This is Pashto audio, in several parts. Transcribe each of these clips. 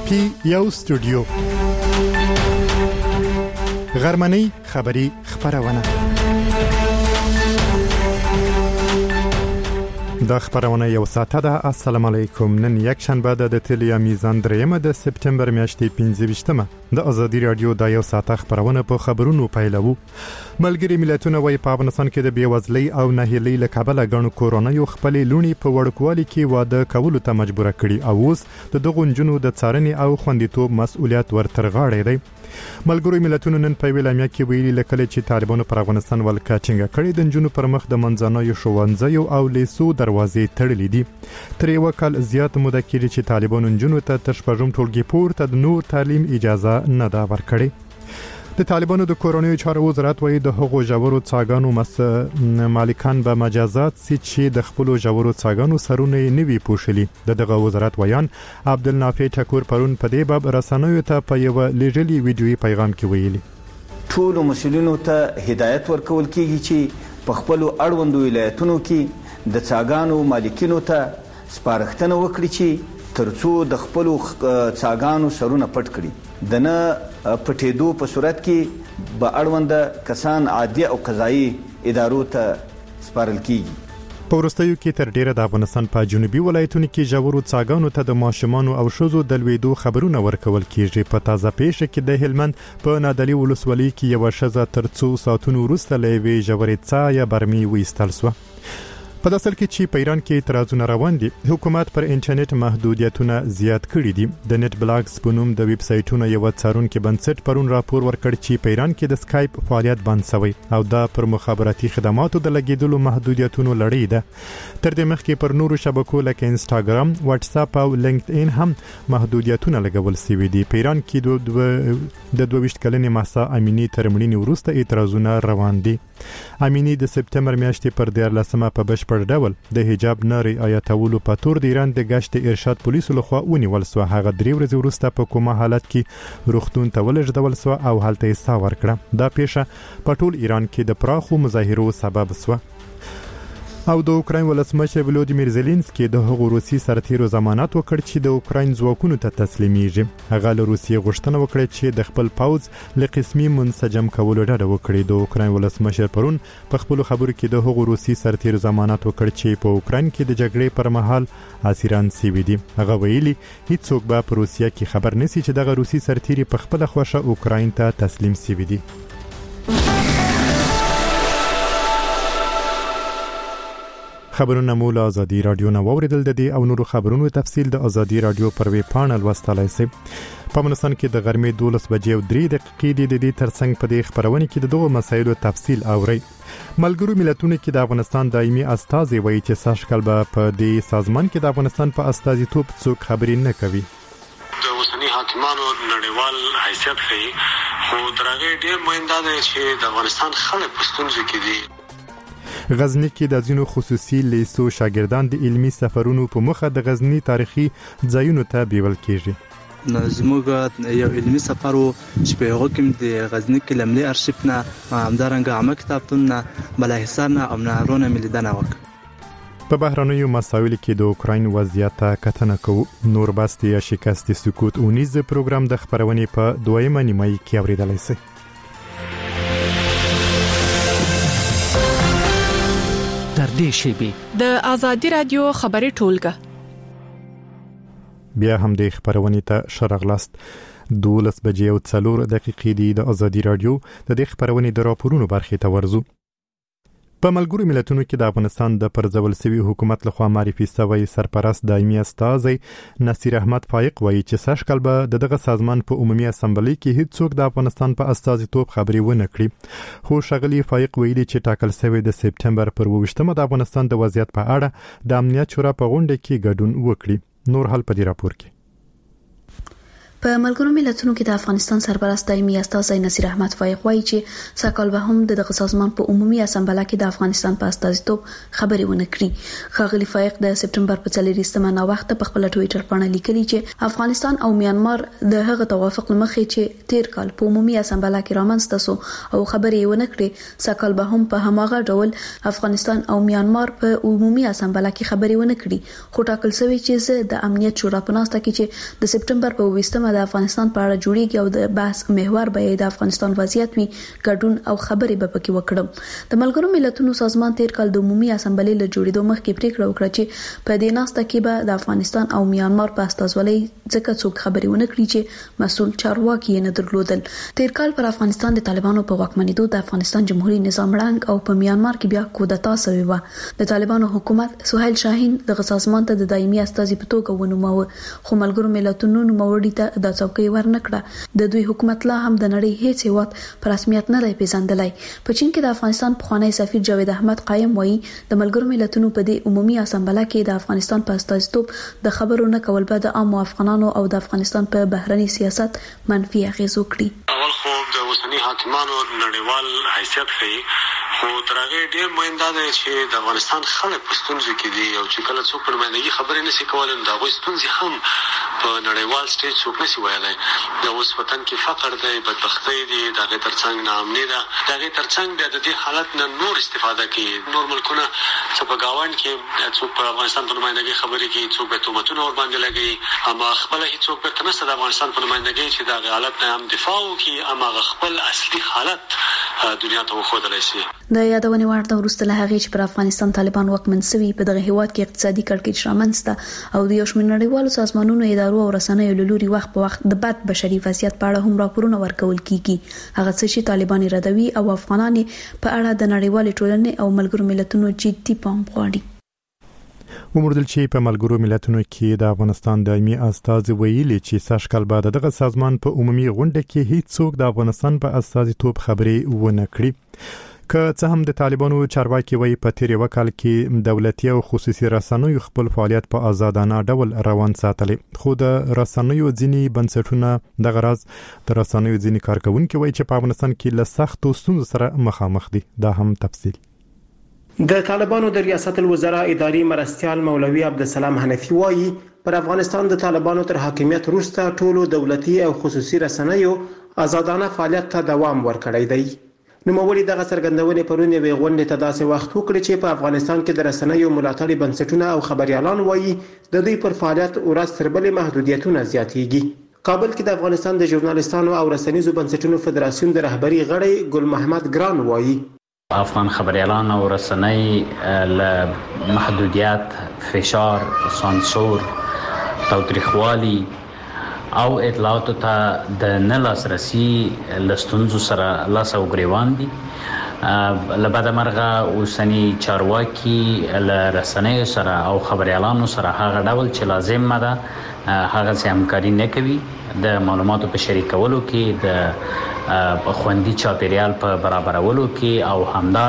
پی یو سټوډیو غرمنۍ خبری خبرونه دا خبرونه یو ساعته ده. السلام علیکم. نن یک شنبه ده د تلیا میزان درېمه د سپتمبر میاشتې 15مه د ازادي رادیو د یو ساعته خبرونه په خبرونو پیلوو. ملګری ملتونه وايي په افغانستان کې د بیوزلۍ او ناهیلۍ له کبله غنو کورونا یو خپل لونی په وړکوالي کې واده کولو ته مجبور کړي او اوس د دغو جنونو د څارنې او خوندیتوب مسؤلیت ورتر غاړې دی. ملګری ملتونه نن په ویلامیا کې ویلي لکه چې طالبانو پر افغانستان ولکاچنګ کړي د جنونو پر مخ د منځنوي ښوونځیو او لیسو دروازې تړلې دي. تر یو کال زیات موده کې چې طالبانو جنونو ته تر شپږم ټولګي پورته د نور تعلیم اجازه نه دا ورکړي. د طالبانو د کورونیو چارو وزارت وايي د حقوقو جوړو څاګانو مالکان به مجازات سي چې د خپل جوړو څاګانو سرونه نوي پوښلي. دغه وزارت ویان عبدالنافع ټکور پرون په دې باب رسنیو ته په یو لیږلي ویډیوي پیغام کې ویلي ټول مسؤلینو ته هدایت ورکول کیږي چې په خپل اړوندو ولایتونو کې د څاګانو مالکینو ته سپارښتنه وکړي چې ترڅو د خپل څاګانو سرونه پټ کړي. د نه پټېدو په صورت کې به اړوند کسان عادي او قضایي ادارو ته سپارل کیږي. په وروستیو کې تر ډیره د افغانستان په جنوبي ولایتونو کې ژورو څاګانو ته د ماشومانو او ښځو د لویدو خبرونه ورکول کیږي. په تازه پیښه کې د هلمند په نادلي ولسوالۍ کې یو ښځه تر 2 ساعتونو وروسته له یوې ژورې څاه یا برمې وایستل شوه. په داسل کې چې په ایران کې اعتراضونه روان دي، حکومت پر انټرنیټ محدودیتونه زیات کړي دي. د نت بلاګز په نوم د ویب سایټونو یو څارونکي بنسټ پرون راپور ورکړ چې په ایران کې د سکایپ فعالیت بند شوی او دا پر مخابراتي خدماتو د لګیدلو محدودیتونو لړۍ ده. تر دې مخکې پر نورو شبکو لکه انستاګرام، واتس اپ او لینکډ ان هم محدودیتونه لګول شوي دي. په ایران کې د 22 کلنې مهسا امینی تر مړینې وروسته اعتراضونه روان دي. امینی د سپتمبر میاشتې پر 14مه په بشپړ ډول د حجاب نه رعایتولو په تور د ایران د گشت ارشاد پولیسو لخوا ونیول شو. هغه 3 ورځې وروسته په کومه حالت کې روغتون ته ولېږدول شو او هلته یې ساه ورکړه. دا پیښه په ټول ایران کې د پراخو مظاهرو سبب شو. او د اوکراین ولسمشر ولودیمیر زيلنسکي د هغو روسي سرتیرو ضمانت وکړ چې د اوکراین ځواکونو ته تسلیمېږي. هغه له روسیې غوښتنه وکړه چې د خپل پوځ له قسمي منسجم کولو ډډه وکړي. د اوکراین ولسمشر پرون په خپل خبرو کې د هغو روسي سرتیرو ضمانت وکړ چې په اوکراین کې د جګړې پر مهال اسیران سوي دي. هغه ویلي هیڅوک به په روسیه کې خبر نشي چې دغه روسي سرتیري په خپل خوښه اوکراین ته تسلیم سوي دي. خبرونه مو له ازادي رادیو نه واوریدل. د دې او نورو خبرونو تفصیل د ازادي رادیو پر ویب پاڼه لوستلای شئ. په افغانستان کې د غرمې 12:03 د دې ترڅنګ په دې خبرونه کې د دغو مسایلو تفصیل اورئ. ملګرو ملتونو کې د افغانستان دایمي استازي وایي چې ساشکل به په دې سازمان کې د افغانستان په استازیتوب څوک خبرې نه کوي. د اوسنی حاکمانو نړیوال حیثیت ښيي، خو تر هغې ډېر مهم دا دی چې د افغانستان خلک په ستونزو کې دي. غزنی کې د ځینو خصوصي لیسو شاګردان د علمي سفرونو په مخه د غزنی تاریخي ځایونو ته بیول کېږي. زموږ یو علمي سفر چې په هغه کې د غزنی کې لملي ارشیف نه همدارنګه عامه کتابتون نه بالاحصار نه او نهرونه ملیدنه وکړه. په بهرنیو مسایلو کې د اوکراین وضعیت کتنه کوو. نور باستی یا شکست سکوت اونیز پروګرام د خبرونې په 2مه نیمه کې اوریدلای شئ. تر دې شیبې د ازادي رادیو خبري ټولګه بیا هم د خبرونې ته شرغلاست 12:04 دی د ازادي رادیو د دې خبرونې د راپورونو برخې ته ورزو. په ملګرو ملتونو کې د افغانستان د پرځول سوي حکومت لخوا معرفي شوی سرپرست دایمي استازی نصیر احمد فائق وایي چې ساشکل به دغه سازمان په عمومي اسمبلی کې هیڅوک د افغانستان په استازیتوب خبرې ونه کړي. خو ښاغلي فائق ویلي چې ټاکل شوی د سپتمبر پر 28مه د افغانستان د وضعیت په اړه د امنیت شورا په غونډه کې ګډون وکړي. نور حال په دې راپور کې په ملګرو ملتونو کې د افغانستان سرپرست دایمي استازی نصیر احمد فایق وایي چې ساکال به هم د سازمان په عمومي اسامبله کې د افغانستان په استازیتوب خبرې ونه کړي. ښاغلي فایق د سپټمبر په 4 وخت په خپل ټوئیټر باندې لیکلي چې افغانستان او میانمار د هغه توافق لمخې چې تیر کال په عمومي اسامبله کې رامنځته شو او خبرې ونه کړي، ساکال به هم په هماغه ډول افغانستان او میانمار په عمومي اسامبله کې خبرې ونه کړي. خو ټاکل شوی چې د امنیت شورا په ناسته کې چې د سپټمبر په 20 د افغانستان په اړه جوړیږي او د بحث محور به د افغانستان وضعیت وي، ګډون او خبرې به پکې وکړم. د ملګرو ملتونو سازمان تیر کال د عمومي اسامبلې له جوړېدو مخکې پریکړه وکړه چې په دې ناسته کې به د افغانستان او میانمار په استازولۍ ځکه څوک خبرې ونه کړي چې مسؤل چارواکي نه درلودل. تیر کال پر افغانستان د طالبانو په واکمنېدو د افغانستان جمهوریت نظام ړنګ او په میانمار کې بیا کودتا شوې و. د طالبانو حکومت سهیل شاهین د سازمان ته د دایمي استازي په توګه ونوماوه، خو ملګرو ملتونو نوموړي ته د څوکۍ ورنکړه. د دوی حکومت لا هم د نړۍ هیڅ هیواد پر رسمیت نه دی پیژندلی. په چین کې د افغانستان پخوانی سفیر جاوید احمد قایم وایي د ملګرو ملتونو په دې عمومي اسامبله کې د افغانستان په استازیتوب د خبرو نه کول به د عامو افغانانو او د افغانستان په بهرني سیاست منفي اغیز وکړي. اول خو د اوسني حاکمانو نړیوال حیثیت ښيي، خو تر هغه ډېر مهم دا دی چې د افغانستان خلک په ستونزو کې دي او چې کله څوک په نمایندګي خبرې نشي کولی نو د هغوی ستونزې هم په نړیوال سټیج څوک نشي ویلی. د اوس وطن کې فقر دی، بدبختۍ دي، د هغې تر څنګ ناامني ده، د هغې تر څنګ بیا د دې حالت نه نور استفاده کوي. نور ملکونه چې په ګاونډ کې څوک په افغانستان په نمایندګۍ خبرې کوي، څوک به تهمتونه ورباندې لګوي، اما خپله هېڅوک بیرته نشته د افغانستان په نمایندګۍ چې د هغې حالت نه هم دفاع وکړي، اما هغه خپل اصلي حالت دنیا ته وښودلی شي. د یادونې وړ ده وروسته له هغې چې پر افغانستان طالبان واکمن شوي، په دغه هیواد کې اقتصادي کړکېچ رامنځته او د یو شمېر نړیوالو سازمانونو، ادارو او رسنیو له لوري وخت په وخت د بد بشري وضعیت په اړه هم راپورونه ورکول کیږي. هغه څه چې طالبان ردوي او افغانان په اړه د نړیوالې ټولنې او ملګرو ملتونو جدي پام غواړي. ومردل چې په ملګرو ملتونو کې د افغانستان دایمي استازي ویلي چې سږکال بعد دغه سازمان په عمومي غونډه کې هیڅ څوک د افغانستان په استازیتوب خبرې ونه کړي. که څه هم د طالبانو چارواکي وایي په تیر وکال کې دولتي او خصوصي رسنیو خپل فعالیت په آزادانه ډول روان ساتلی، خو د رسنیو ځینی بنسټونه دغه راز د رسنیو ځینی کارکونکي وایي چې په افغانستان کې له سختو ستونزو سره مخامخ دي. دا هم تفصیل. د طالبانو د ریاست الوزرا اداري مرستیال مولوي عبدالسلام حنفي وایي پر افغانستان د طالبانو تر حاکمیت وروسته ټولو دولتي او خصوصي رسنیو آزادانه فعالیت ته دوام ورکړی دی. نوموړي دغه څرګندونې پرون یوې غونډې ته داسې وخت وکړي چې په افغانستان کې د رسنیو ملاتړي بنسټونه او خبريالان وایي د دوی پر فعالیت ورځ تر بلې محدودیتونه زیاتېږي. کابل کې د افغانستان د ژورنالستانو او رسنیزو بنسټونو فدراسیون د رهبري غړی ګل محمد ګران وایي افغان خبريالان او رسنۍ له محدودیت، فشار، سانسور، تاوتریخوالي او اطلاعاتو ته د نه لاسرسي لستونزو سره لاس او ګریوان دي. لبعد مرغه اوسنی چارواکي له رسنیو سره او خبريالانو سره هغه ډول چې لازم ده هغه سم همکاري نه کوي. د معلوماتو په شریکولو کې، د خوندي چاپیریال په برابرولو کې او همدا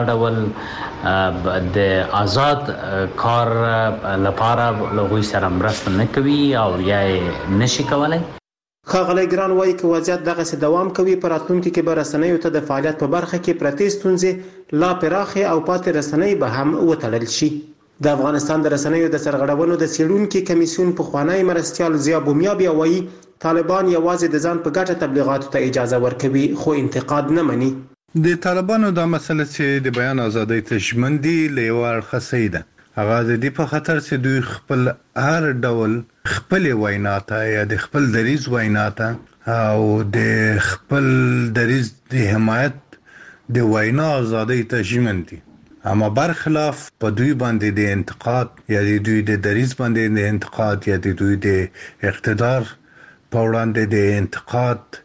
ډول د آزاد کار لپاره لغوي سره مرسته نه کوي او یا نشي کولای. ښاغلی ګران وایي که وضعیت دغسې دوام کوي په راتلونکي کې به رسنیو ته د فعالیت په برخه کې پرتې ستونزې لا پراخې او پاتې رسنۍ به هم وتړل شي. د افغانستان د رسنیو د سرغړونو د څېړونکي کمیسیون پخوانی مرستیال ضیا بومیا بیا وایي طالبان یوازې د ځان په ګټه تبلیغاتو ته اجازه ورکوي خو انتقاد نه مني. د طالبانو دا مسله چې د بیان ازادۍ ته ژمن دي له یو اړخه صحیح ده. هغه د دې په خطر چې دوی خپل هر ډول خپل وینا ته یا د خپل دریځ وینا ته او د خپل دریځ د حمایت د وینا ازادۍ ته ژمن دي. اما برخلاف په دوی باندې د انتقاد یا د دوی د دریځ باندې د انتقاد یا د دوی د اقتدار په وړاندې د انتقاد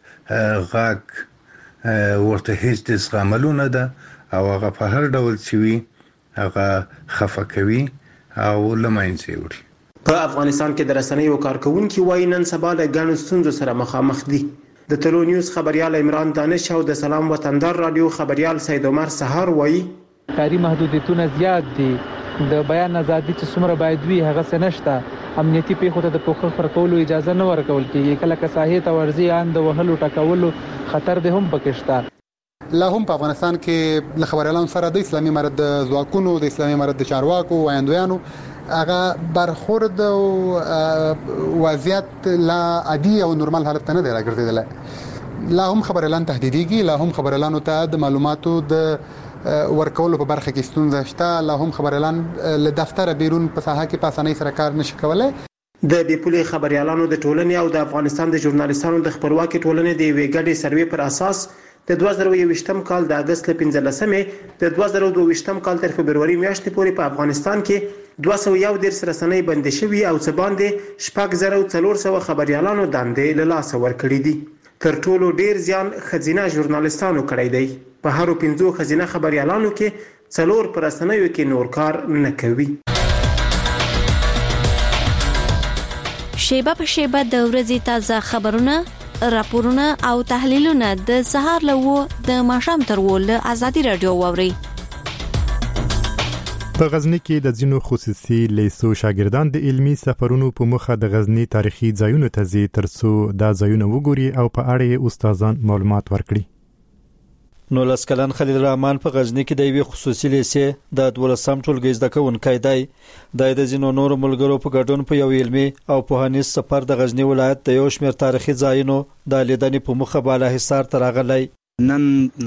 غږ ورته هیڅ د زغملو نه ده او هغه په هر ډول چې وي هغه خفه کوي او له منځه وړي. په افغانستان کې د رسنیو کارکونکي وایي نن سبا له ګڼو ستونزو سره مخامخ دي. د تلو نیوز خبريال عمران دانش او د سلام وطندار رادیو خبريال سید عمر سهار وایي کاری محدودیتونه زیات دي. د بیان ازادي چې څومره باید وي هغه څه نشته امنیتي پیښو ته د پوښښ ورکولو اجازه نه ورکول کیږي. کله که ساحې ته ورځي ان د وهلو ټکولو خطر د هم پکې شته. لا هم په افغانستان کې له خبريالانو سره د اسلامي امارت د ځواکونو د اسلامي امارت د چارواکو وایندویانو هغه برخورد او وضعیت لا عادي او نورمال حالت ته نه دی راګرځیدل. لا هم خبريالان تهدیديږي، لا هم خبريالانو ته د معلوماتو د ورکولو په برخه کې ستونزه شته، لا هم خبريالان له دفتر بیرون په ساحه کې په اسانۍ سره کار نشي کولای. د بیپولي خبريالانو د ټولنې او د افغانستان د ژورنالیستانو د خپلواکي ټولنې د یوې ګډې سروې پر اساس د 2021م کال د اگست له 15مې د 2022م کال تر فبرवरी میاشتې پورې په افغانستان کې 211 رسنۍ بندي شوي او څه باندې 4400 خبريالانو دندې له لاسه ورکړې دي. تر ټولو ډیر زیان خزینه ژورنالیستانو کړی دی. په هرو 5 خزینه خبريالانو کې 4 پر رسنیو کې نور کار نه کوي. شیبه په شیبه د ورځې تازه خبرونه، راپورونه او تحلیلونه د سهار له د ماښام تر ول ازادي رادیو ووري. په غزنی کې د ځینو خصوصي لیسو شاګردان د علمي سفرونو په مخه د غزنی تاریخي ځایونو ته ځي ترڅو دا ځایونه وګوري او په اړه استادان معلومات ورکړي. نو لسکلن خلیل الرحمن په غزنی کې د یوې خصوصي لیسې د 12م ټولګي زده کوونکی دی. د ځینو نورو ملګرو په ګډون په یو علمي او پوهنیز سفر د غزنی ولایت د یو شمېر تاریخي ځایونو د لیدنې په مخه بالاحصار ته راغلی. نن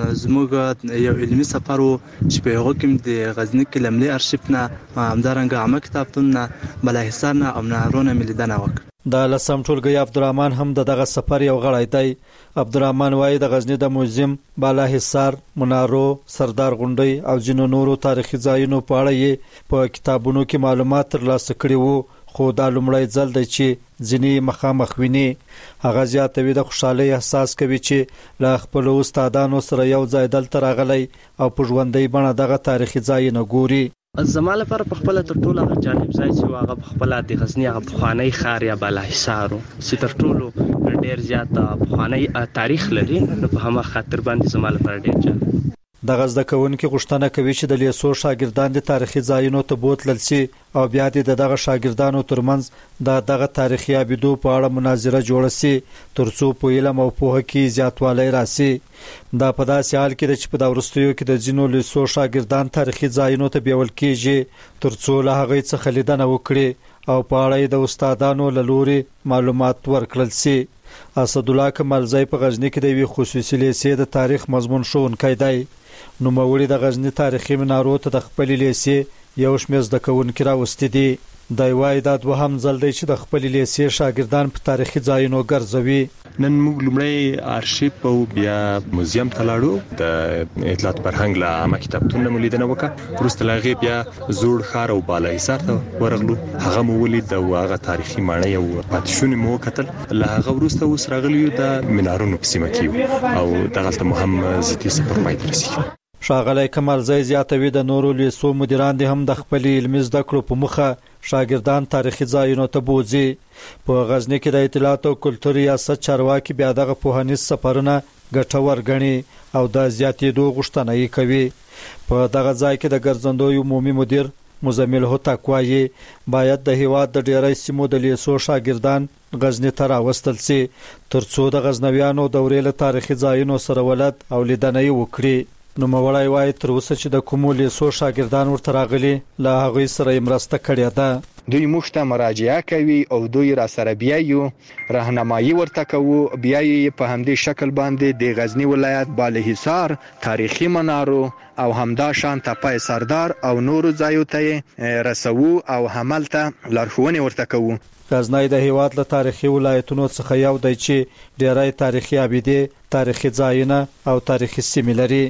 زموږ یو علمي سفر چې په هغه کې د غزنی کې لملي ارشیف نه همدارنګه عامه کتابتون نه بالاحصار نه او نهرونه ملیدنه وکړه. د لسم ټولګي عبدالرحمن هم دغه سفر یو غړی دی. عبدالرحمن وايي د غزنی د موزیم، بالاحصار، منارو، سردار غونډۍ او ځینو نورو تاریخي ځایونو په اړه یې په کتابونو کې معلومات ترلاسه کړي وو، خو دا لومړی ځل دی چې ځینې مخامخ ویني. هغه زیاتوي د خوشحالۍ احساس کوي چې له خپل استادانو سره یو ځای دلته راغلی او په ژوندۍ بڼه دغه تاریخي ځایونه ګوري. زما لپاره په خپل تر ټولو جالب ځای چې هغه په خپل د غزنی هغه پخوانی ښار یا بالاحصار چې تر ټولو ډیر زیات پخوانی تاریخ لري، نو په هغه خاطر باندې زما لپاره ډیر جالب. د غزد کوونکو غوښتنه کوي چې د لیسو شاګردان د تاریخي ځایونو ته بوتلل شي او بیا د دغه شاګردانو ترمنځ دغه تاریخي ابیدو په اړه مناظره جوړه شي ترڅو په علم او پوهه کې زیاتوالی راسي. دا په داسې حال کې چې په دا وروستیو کې د ځینو لیسو شاګردان تاریخي ځایونو ته بیول کېږي ترڅو له هغې څخه لیدنه وکړي او په اړه د استادانو له لوري معلومات ورکړل شي. اسدالله کمالزی په غزنی کې د یوې خصوصي لیسې د تاریخ مضمون ښوونکی دی. نوموړي د غزنی تاریخي منارو ته د خپلې لیسې یو شمېر زده کوونکي راوستي دي. دی وايي دا دوهم ځل دی چې د خپلې لیسې شاګردان په تاریخي ځایونو ګرځوي. نن موږ لومړی ارشیف او بیا موزیم ته لاړو، د اطلاعات فرهنګ له عامه کتابتون مو لیدنه وکړه. وروسته له هغې بیا زوړ ښار او بالاحصار ته ورغلو، هغه مو ولید او هغه تاریخي ماڼۍ او پاتې شونې مو وکتل. له هغه وروسته اوس راغلي یو د منارونو په سیمه کې او دغلته مو هم ضدي سفر پای ته رسېږي. ښاغلی کمالزی زیاتوي د نورو لیسو مدیران دې هم د خپلې علمي زده کړو په مخه شاګردان تاریخي ځایونو ته بوځي. په غزنی کې د اطلاعات او کلتور ریاست چارواکي بیا دغه پوهنیز سفرونه ګټور ګڼي او د زیاتېدو غوښتنه یې کوي. په دغه ځای کې د ګرځندوی عمومي مدیر مزمل هوتک وايي باید د هیواد د ډیری سیمو د لیسو شاګردان غزنی ته راوستل شي ترڅو د غزنویانو دورې له تاریخي ځایونو سره ولد او لیدنه یې وکړي. نوموړی وايي تر اوسه چې د کومو لیسو شاګردان ورته راغلي له هغوی سره یې مرسته کړې ده. دوی موږ ته مراجعه کوي او دوی را سره بیا یو راهنمایي ورته کوو. بیا یې په همدې شکل باندې د غزنی ولایت بالاحصار، تاریخي منارو او همدا شان تپه سردار او نورو ځایو ته رسوو او همالته لارښوونې ورته کوو. غزنی د هیواد له تاریخي ولایتونو څخه یو دی چې ډیری تاریخي ابیدې، تاریخي ځایونه او تاریخي سیمې لري.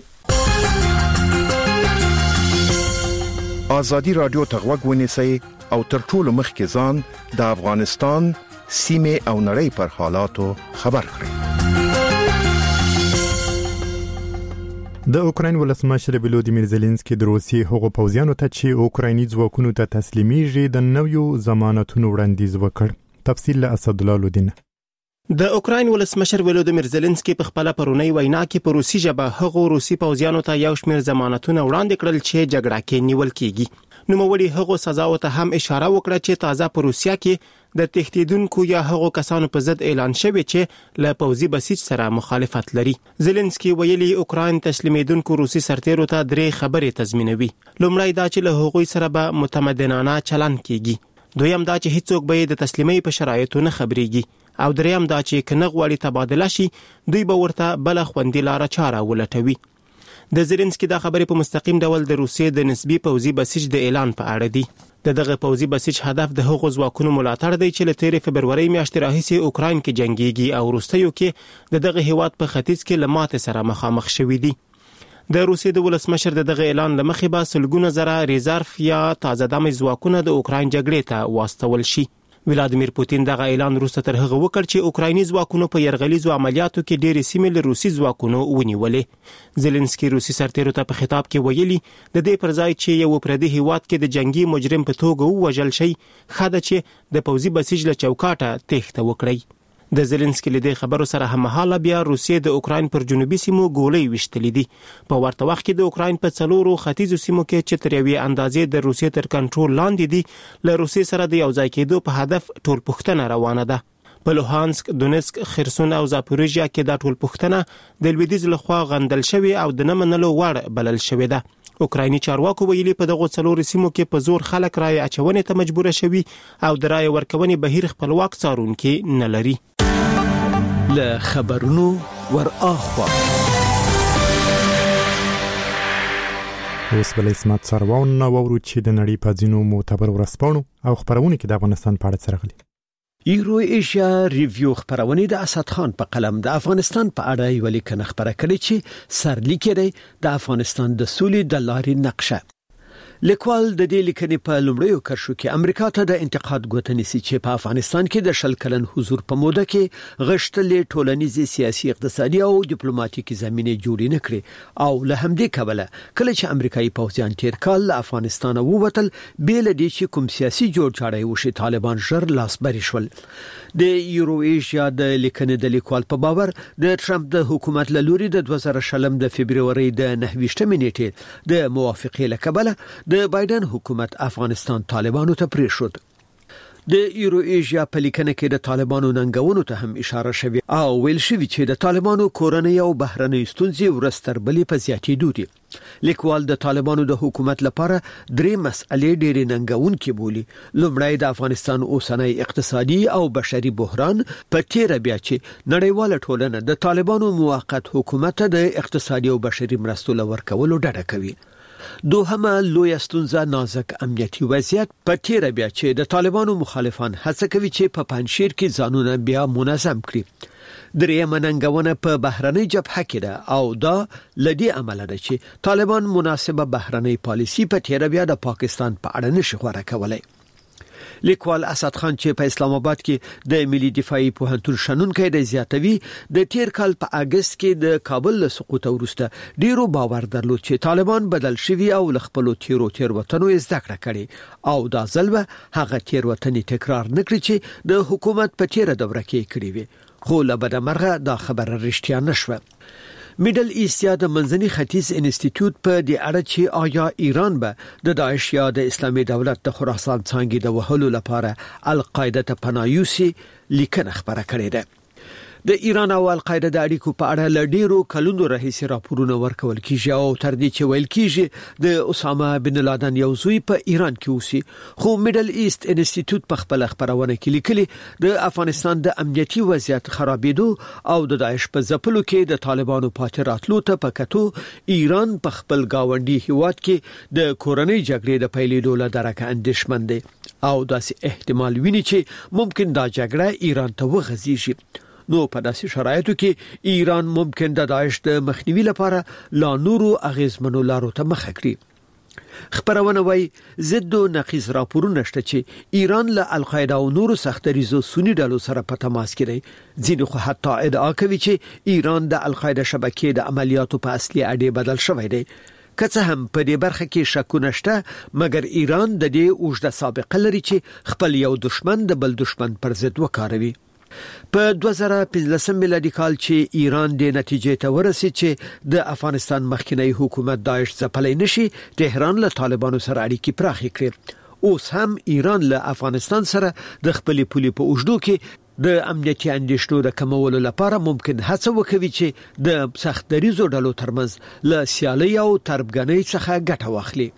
ازادي رادیو ته غوږ ونیسئ او تر ټولو مخکې ځان د افغانستان سیمې او نړۍ پر حالاتو خبر کړئ. د اوکراین ولسمشر ولودیمیر زيلنسکي د روسي هغو پوځیانو ته چې اوکرایني ځواکونو ته تسلیمېږي د نویو ضمانتونو وړاندیز وکړ. تفصیل له اسدالله لودین. د اوکراین ولسمشر ولودیمیر زيلنسکي په خپل پرونی وینا کې په روسي ژبه هغو روسي پوځیانو ته یو شمېر ضمانتونه وړاندې کړل چې جګړه کې نیول کیږي. نوموړي هغو سزاو ته هم اشاره وکړه چې تازه په روسیا کې د تهدیدونکو یا هغو کسانو په ضد اعلان شوی چې له پوځي بسیج سره مخالفت لري. زيلنسکي ویلي اوکراین تسلیمیدونکو روسي سرتیرو ته 3 خبرې تضمینوي. لومړی دا چې له هغوی سره به متمدنانه چلند کیږي. دویم دا چې هیڅوک به د تسلیمۍ په شرایطو نه خبريږي. او دریم دا چې کنه غواړي تبادله شي دوی به ورته بل خوندي لار چاره ولټوي. د زيلنسکي دا خبرې په مستقیم ډول د روسیې د نسبی پوځي بسیج د اعلان په اړه دي. دغه پوځي بسیج هدف د هغو ځواکونو ملاتړ دی چې له 13 فبروري میاشتې راهیسې اوکراین کې جنگيږي او روسیو کې دغه هیواد په ختیځ کې لمات سره مخامخ شوی دي. د روسیې د ولسمشر دغه اعلان لمخې به سلګونه زره ریزرف یا تازه دمه ځواکونه د اوکراین جګړې ته واستول شي. ولادیمیر پوتین دغه اعلان وروسته تر هغه وکړ چې اوکرایني ځواکونو په يرغلیزو عملیاتو کې ډېری سیمې له روسي ځواکونو ونیولې. زيلنسکي روسي سرتیرو ته په خطاب کې ویلي د دې پر ځای چې یو پردي هیواد کې د جنگي مجرم په توګه ووژل شي خاده چې د پوځي بسیج له چوکاټه تېښته وکړي. د زيلنسکي له دې خبرو سره هممهاله بیا روسیې د اوکراین پر جنوبي سیمو ګولۍ وشتلې دي. په ورته وخت کې د اوکراین په 4 ختیځو سیمو کې چې تر یوې اندازې د روسیې تر کنټرول لاندې دي له روسیې سره د یوځای کېدو په هدف ټول پوښتنه روانه ده. په لوهانسک، دونسک، خرسون او زاپوریژیا کې دا ټول پوښتنه د لویدیځ لخوا غندل شوی او د نه منلو وړ بلل شوی ده. اوکرایني چارواکو ویلي په دغه 4 سیمو کې په زور خلک رای اچونې ته مجبور شوي او د رای ورکونې بهیر خپلواک څارونکي نه لري. له خبرونو ور اخوا اوس بل اسمت سروان نو ورو چې د نړۍ په ځینو معتبر ورسپانو او خبرونه کې د افغانستان په اړه سرغلي. ایرو ایشیا ریویو خبرونه د اسد خان په قلم د افغانستان په اړه یو لیکنه خبره کړې چې سرلیک دی د افغانستان د سولې د لارې نقشه. لیکوال د دې لیکنې په لومړیو کرښو کې امریکا ته د انتقاد غوښتنې چې په افغانستان کې د 10 کلن حضور په موده کې غشتلې ټولنیزي سیاسي اقتصادي او ډیپلوماټیکي زمینه جوړې نه کړې او له همدې کبله کله چې امریکایي پوځیان تیر کال له افغانستان ووتل بیل دي چې کوم سیاسي جوړجاړی وشي طالبان ژر لاسبري شول. د یورو ایشیا د لیکنې د لیکوال په باور د ټرمپ د حکومت له لوري د 2020 د فبرवरी د 29 نیټې د موافقې له کبله د بایدن حکومت افغانستان طالبانو ته پریښود. د یورو ایشیا په لیکنه کې د طالبانو ننګونو ته هم اشاره شوی او ویل شوی چې د طالبانو کورنۍ او بهرنۍ ستونزې ورستر بلې په زیاتېدو دي. لیکوال د طالبانو د حکومت لپاره 3 مسئلې ډېرې ننګونکې بولي. لومړی د افغانستان اوسنۍ اقتصادي او بشري بحران په تیر بیا چې نړیواله ټولنه د طالبانو موقت حکومت د اقتصادي او بشري مرستو لورکولو ډډه کوي. دوهمه لوی ستونزه نازک امنیتي وضعیت په تیر بیا چې د طالبانو مخالفان هڅه کوي چې په پنځشیر کې ځانونه بیا منظم کړي. درېمه ننګونه په بهرنۍ جبهه کې ده او دا لدی عمل ده چې طالبان مناسبه بهرنۍ پالیسی په تیر بیا د پاکستان په اړه نشي غوړه کولای. لیکوال اسد خان چې په اسلام آباد کې د ملي دفاعي پوهنتون شنونکي د زیاتوي د تیر کال په اگست کې د کابل له سقوط وروسته ډیرو باور درلود چې طالبان بدل شوي او خپل تیروتنو زده کړه کړي او دا ځل هغه تیروتنې تکرار نکړي چې د حکومت په تیر دوره کې کړی وي. خو له بدمرغه دا خبره رښتیا نشوه. میډل ایست یا د منځني ختیځ انسټیټیوټ په دې اړه چې آیا ایران به د داعش یا د اسلامي دولت د خراسان څنګه د وهلو لپاره القاعده ته پناه یوسي لیکنه خبره کړې ده. د ایران او القاعده د اړیکو په اړه لډیرو کلونو راهیسې راپورونه ورکول کیږي او تر دې چې ویل کیږي د اسامه بن لادن یو زوی په ایران کې اوسي. خو میډل ایست انسټیټیوټ په خپل خبرونه کې لیکلي د افغانستان د امنیتي وضعیت خرابېدو او د داعش په ځپلو کې د طالبانو پاتې راتلو ته پکتو ایران په خپل گاونډي هیواد کې د کورنۍ جګړې د پیلېدو له درکه اندېښمن دی او داسې احتمال ویني چې ممکن دا جګړه ایران ته وغځيږي. نو په داسې شرایطو کې ایران ممکن د داعش د مخنیوي لپاره لا نورو اغیزمنو لارو ته مخه کړي. خبرونه وايي ضد او نقیض راپورونه شته چې ایران له القاعده او نورو سختریزو سنی ډلو سره په تماس کې دی. ځینې خو حتی ادعا کوي چې ایران د القاعده شبکې د عملیاتو په اصلي اډې بدل شوی دی. که څه هم په دې برخه کې شکونه شته مګر ایران د دې اوږده سابقه لري چې خپل یو دشمن د بل دشمن پر ضد وکاروي. په 2015 میلادي کال چې ایران د نتیجې ته ورسید چې د افغانستان مخکنی حکومت داعش ځپلای نشي، تهران له طالبانو سره اړیکې پراخې کړې. اوس هم ایران له افغانستان سره د خپلې پولې په اوږدو کې د امنیتي اندېښنو د کمولو لپاره ممکن هڅه وکوي چې د سخت دریزو ډلو ترمنځ له سیالۍ او تربګنۍ څخه ګټه واخلي.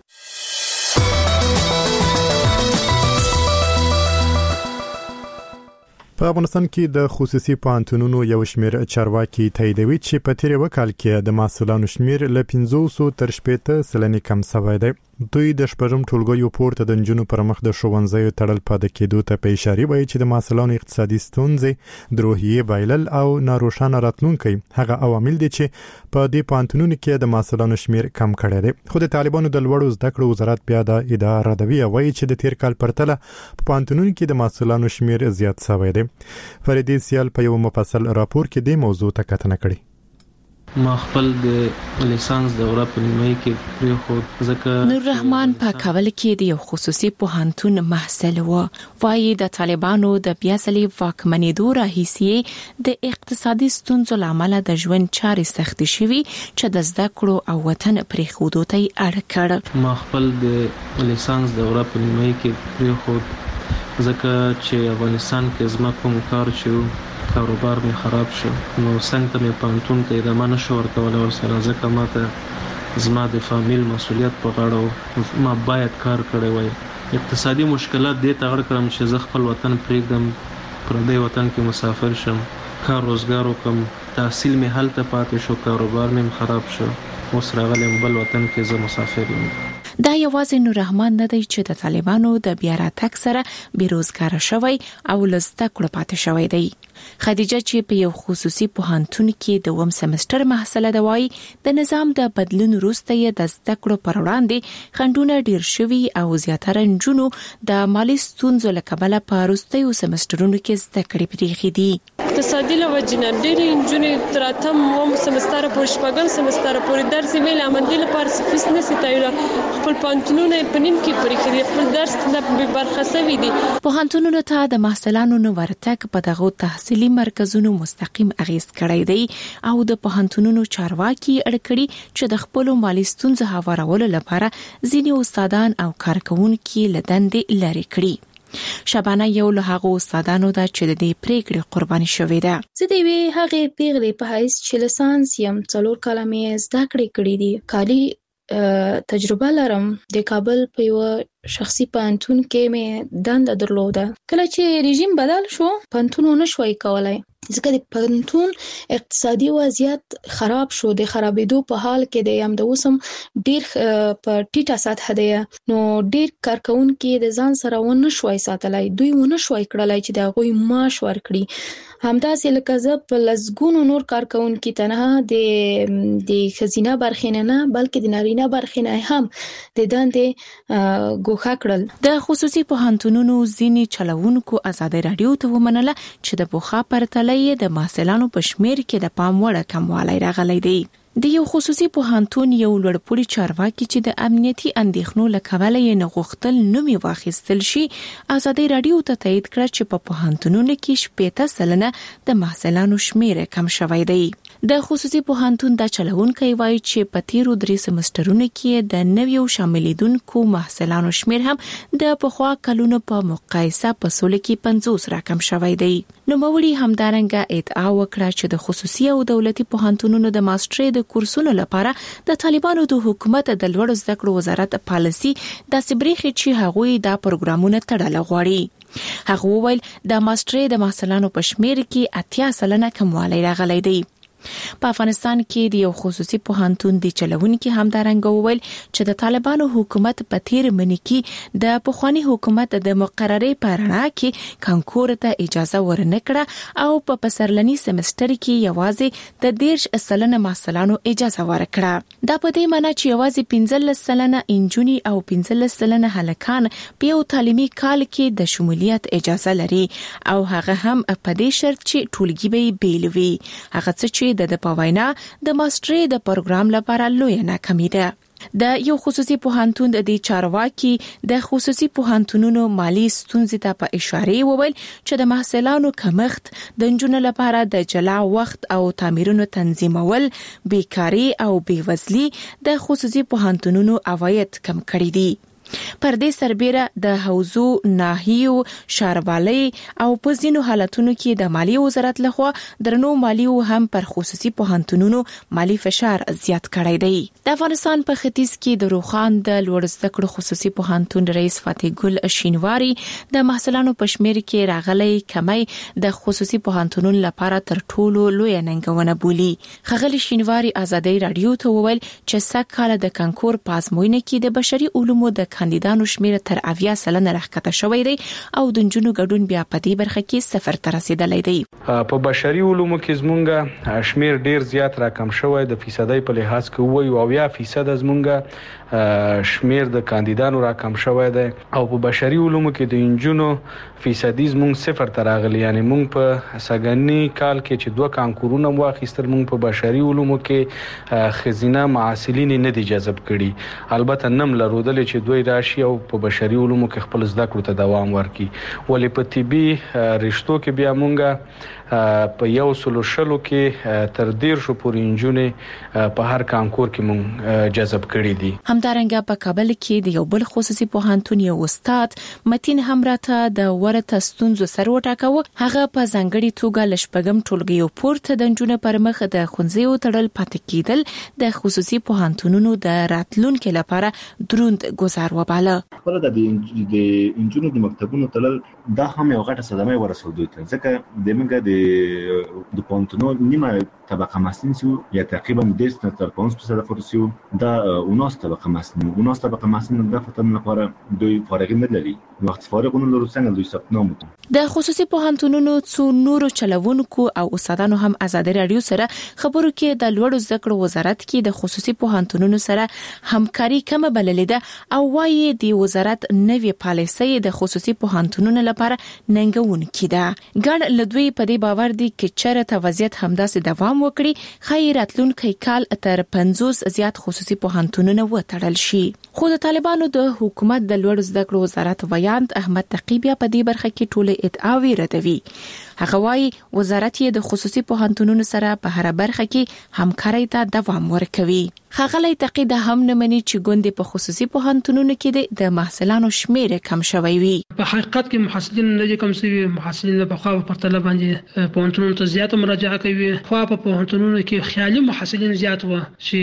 په افغانستان کې د خصوصي پوهنتونونو یو شمېر چارواکي تاییدوي چې په تیر وکال کې د محصلانو شمېر له 500 تر 80% کم شوی دی. دوی د شپږم ټولګیو پورته د نجونو پر مخ د ښوونځیو تړل پاتې کېدو ته په اشاره وایي چې د محصلانو اقتصادي ستونزې، د روحیې بایلل او ناروښانه راتلونکي هغه عوامل دي چې په دې پوهنتونونو کې د محصلانو شمېر کم کړی دی. خو د طالبانو د لوړو زده کړو وزارت بیا د اداره ردویه وایي چې د تیر کال پرتله په پوهنتونونو کې د محصلانو شمېر زیات شوی دی. فریدې سیال په یو مفصل راپور کې د موضوع ته کتنه کړې. ما خپل د لیسانس دوره په نیمه کې پریښود ځکه نور رحمان په کابل کې د یو خصوصي پوهنتون محصل و. وايي د طالبانو د بیاسلي واکمنېدو راهیسې د اقتصادي ستونزو لامل د ژوند چارې سخت شوي چې د زده کړو او وطن پریښودو ته اړ کړ. ما خپل د لیسانس دوره په نیمه کې پریښود ځکه چې افغانستان کې زما کوم کار چې کاروبار می خراب شو، نو څنګه ته می پانتون ته ادامه نشو ورکولای ورسره ځکه ماته زما د فامیل مسؤلیت په غاړه ما باید کار کړی وای. اقتصادي مشکلات دې ته اړ کړم چې زه خپل وطن پرېږدم، پر دې وطن کې مسافر شم، کار روزګار وکم، تحصیل می هلته پاتې شو، کاروبار می خراب شو، اوس راغلم بل وطن کې زه مسافر یم. دا یوازې نور رحمان نه دی چې د طالبانو د بیا راتګ سره بیروزګار شوی او لسته کړه پاتې شوی دی. خدیجه چې په یو خصوصي پوهنتون کې د دوم سمستر محصله ده وایي د نظام د بدلون وروسته یې د زده کړو پر وړاندې خنډونه ډیر شوي او زیاتره نجونو د مالي ستونزو له کبله په وروستیو سمسترونو کې زده کړې پرېښې دي. اقتصادي لوجنه ډېرې نجونې تر اتم اووم سمستر پورې شپږم سمستر پورې درس ویل عملي لپاره فیس نشي تایید خپل پوهنتونونه په نیم کې پرېښي دي، خپل درس نه به برخه شوي دي. پوهنتونونو ته د محصلانو نو ورتګ په دغه تحصیلي مرکزونو مستقیم اغیز کړی دی او د پوهنتونونو چارواکي اړ کړي چې د خپل مالي ستونزو هوارولو لپاره ځینې استادان او کارکونکي لدندې لري کړي. شبانه یو له هغه استادانو دا چې د دې پریکړې قرباني شوې ده. زه د وی هغه پیغلې په حیث چې لیسانس یم 4 کاله مې زده کړې دي، کالي تجربه لرم. د کابل په یو شخصي پوهنتون کې مې دنده درلوده. کله چې رژیم بدل شو پوهنتون نشوي کولای ځکه د پوهنتون اقتصادي وضعیت خراب شو. د خرابېدو په حال کې د یم د وسم ډیر په ټیټه سطح دی، نو ډیر کارکونکي د ځان سره ونه شوي ساتلای، دوی ونه شوي کړلای چې د غوي معاش ورکړي. همداسې لکه زه په لزګونو نور کارکونکي تنها د خزینه برخې نه بلکې د نارینه برخې نه هم د دندې ګوښه کړل. د خصوصي پوهنتونونو ځینې چلوونکو ازادي رادیو ته ومنله چې د بوخا پرتلې د محصلانو په شمیر کې د پام وړ کموالی راغلی دی. د یو خصوصي پوهنتون یو لوړپوړي چارواکي چې د امنیتي اندېښنو له کبله یې نه غوښتل نومي واخیستل شي، ازادي رادیو ته تایید کړ چې په پوهنتونونو کې 80% د محصلانو شمیر کم شوی دی. د خصوصي پوهنتون د چلوونکي وایي چې په تیرو 3 سمسترونو کې د نویو شاملیدونکو محصلانو شمیر هم د پخوا کلونو په مقایسه په سول کې 50 راکم شوی دی. نو موري همدارنګه ادعا وکړه چې د خصوصي او دولتي پوهنتونونو د ماسترۍ د کورسونو لپاره د طالبانو د حکومت د لوړو زده کړو وزارت پالیسي د سبريخي چې هغوی دا پروګرامونه تړل غواړي. هغه وویل د ماسترۍ د محصلانو په شمیر کې 80% کموالی راغلی دی. په افغانستان کې د یو خصوصي پوهنتون د چلوونکي همدارنګه وویل چې د طالبانو حکومت په تیر منی کې د پخوانی حکومت د مقررې پرنا کې کانکور ته اجازه ورنکړه او په پسرلنی سمستر کې یوازې د 10% محصلانو اجازه ورکړه. دا په دې معنی چې یوازې 15% انجونی او 15% هلکان په یو تعلیمي کال کې د شمولیت اجازه لري او هغه هم په دې شرط چې ټولګي به بیلوي. هغه څه چې د پوینا د ماسترۍ د پروګرام لپاره لوی ناکامي ده. د یو خصوصي پوهنتون د چارواکي د خصوصي پوهنتونونو مالی ستونزې ته په اشاره وویل چې د محصلانو کمښت د نجونو لپاره د جلا وخت او تعمیرونو تنظیمول، بیکاری او بیوزلي د خصوصي پوهنتونونو عواید کم کړي دي. پر دې سربېره د حوزو، ناحیو، ښاروالۍ او په ځینو حالتونو کې د مالیې وزارت لخوا درنو مالیو هم پر خصوصي پوهنتونونو مالی فشار زیات کړی دی. د افغانستان په ختیځ کې د روخان د لوړ زده کړو خصوصي پوهنتون رئیس فاتح ګل شینواری د محصلانو په شمیر کې راغلي کمی د خصوصي پوهنتونونو لپاره تر ټولو لوی ننګونه بولي. ښاغلي شینواری ازادي رادیو ته وویل چې سږ کال د کانکور په ازموینه کې د بشري علومو د کاندیدانو شمیر تر 80% راښکته شوی دی او د نجونو ګډون بیا په دې برخه کې 0 ته رسیدلی دی. په بشري علومو کې زمونږ شمیر ډیر زیات راکم شوی د فیصدۍ په لحاظ کې وایو 80% زمونږ شمیر د کاندیدانو راکم شوی دی او په بشري علومو کې د نجونو فیصدي زمونږ 0 ته راغلی. یعنی مونږ په سګنی کال کې چې 2 کانکورونه واخیستل، مونږ په بشري علومو کې خزینه معاصلین نه دي جذب کړي. البته نم لرودل چې دوی راشي او په بشري علومو کې خپل زده کړو ته دوام ورکړي. ولې په طبي رشتو کې بیا مونږه په 100 کې تر 150 پورې انجونې په هر کانکور کې مونږ جذب کړي دي. همدارنګه په کابل کې د یو بل خصوصي پوهنتون یو استاد متین همراته د ورته ستونزو سر وټاکاوه. هغه په ځانګړي توګه لشپګم ټولګیو پورته د انجونو پر مخ د خونځیو تړل پاتې کېدل د خصوصي پوهنتونونو د راتلونکو لپاره دروند گزار وباله. خپل د انجونو د مکتبونو تړل دا هم یو غټه صدمه ورسوي ته، ځکه د موږ د پوهنتونو نیمه طبقه مسن سو یا تقریبا 10 تر 15% فرسیو دا 19 طبقه مسن د فتن لپاره دوی فارغ نه لري. وخت فارغونه لرو څنګه دوی ثبتنامه د خصوصي پوهنتونونو څو نورو چلوونکو او استادانو هم ازادي رادیو سره خبرو کې د لوړ زده کړو وزارت کې د خصوصي پوهنتونونو سره همکاري کم بللې ده او وايي د وزارت نوې پالیسي د خصوصي پوهنتونونو لپاره ننګونکې ده. ګڼ لدوی په دې باور دي چې چېرته وضعیت همداسې دوام وکړي خیراتلونکي کال تر 50 زیات خصوصي پوهنتونونه وټړل شي. خو د طالبانو د حکومت د لوړ زده کړو وزارت ویاند احمد تقیبیا په دې برخه کې ټول ادعاوی ردوي. هغه وايي وزارت یې د خصوصي پوهنتونونو سره په هر برخه کې همکاري ته دوام ورکوي. خغلی تقید هم نه مني چې ګوندې په خصوصي پوهنتونونو کې د محصلانو شمیر کم شوی وي. په حقیقت کې محصلین نه کم شوي، محصلین په خوا په پرتله باندې پوهنتونونو ته زیاته مراجعه کوي. خو په پوهنتونونو کې خیالي محصلین زیات و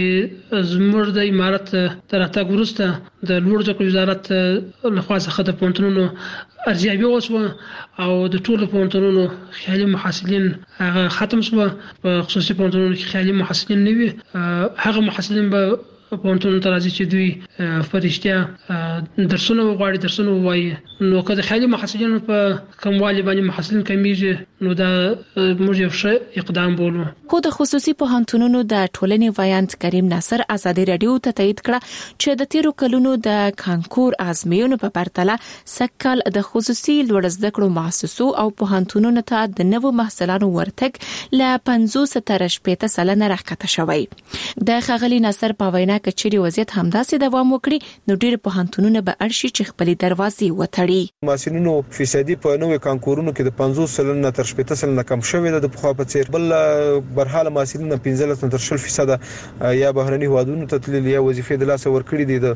چې زموږ د امارت تر تاګ ورسته د لوړ زده کړو وزارت لخوا څخه د پوهنتونونو ارزیابي وشوه او د ټولو پوهنتونونو خیالي محصلین هغه ختم شو. په خصوصي پوهنتونونو کې خیالي محصلین نه وي. هغه محصلین به پوهنتون ته راځي چې دوی فرشتیا درسونه وغواړي، درسونه وایي. نو که د خیالي محصلینو په کموالي باندې محصلین کمیږي نو دا موږ یو ښه اقدام بولو. خو د خصوصي پوهنتونونو د ټولنې ویاند کریم ناصر ازادي رادیو ته تایید کړه چې د تیرو کلونو د کانکور ازموینو په پرتله سکل د خصوصي لوړ زده کړو مؤسسو او پوهنتونونو ته د نوو محصلانو ورتګ ل 50 تر 80% راکته شوی. د خغلی ناصر په وینا کچري وضعیت همداسې دوام وکړي نو ډېر پوهنتونونه به ارشي چې خپل دروازې وتړي. محصلینو فیصدي په نوې کانکورونو کې د 50% تر 80% کم شوی د پخوا په څیر. بل برحاله محصلین 15 تر 20% یا بهرني هوادونو ته تللي یا وظیفې د لاس ورکړي دي،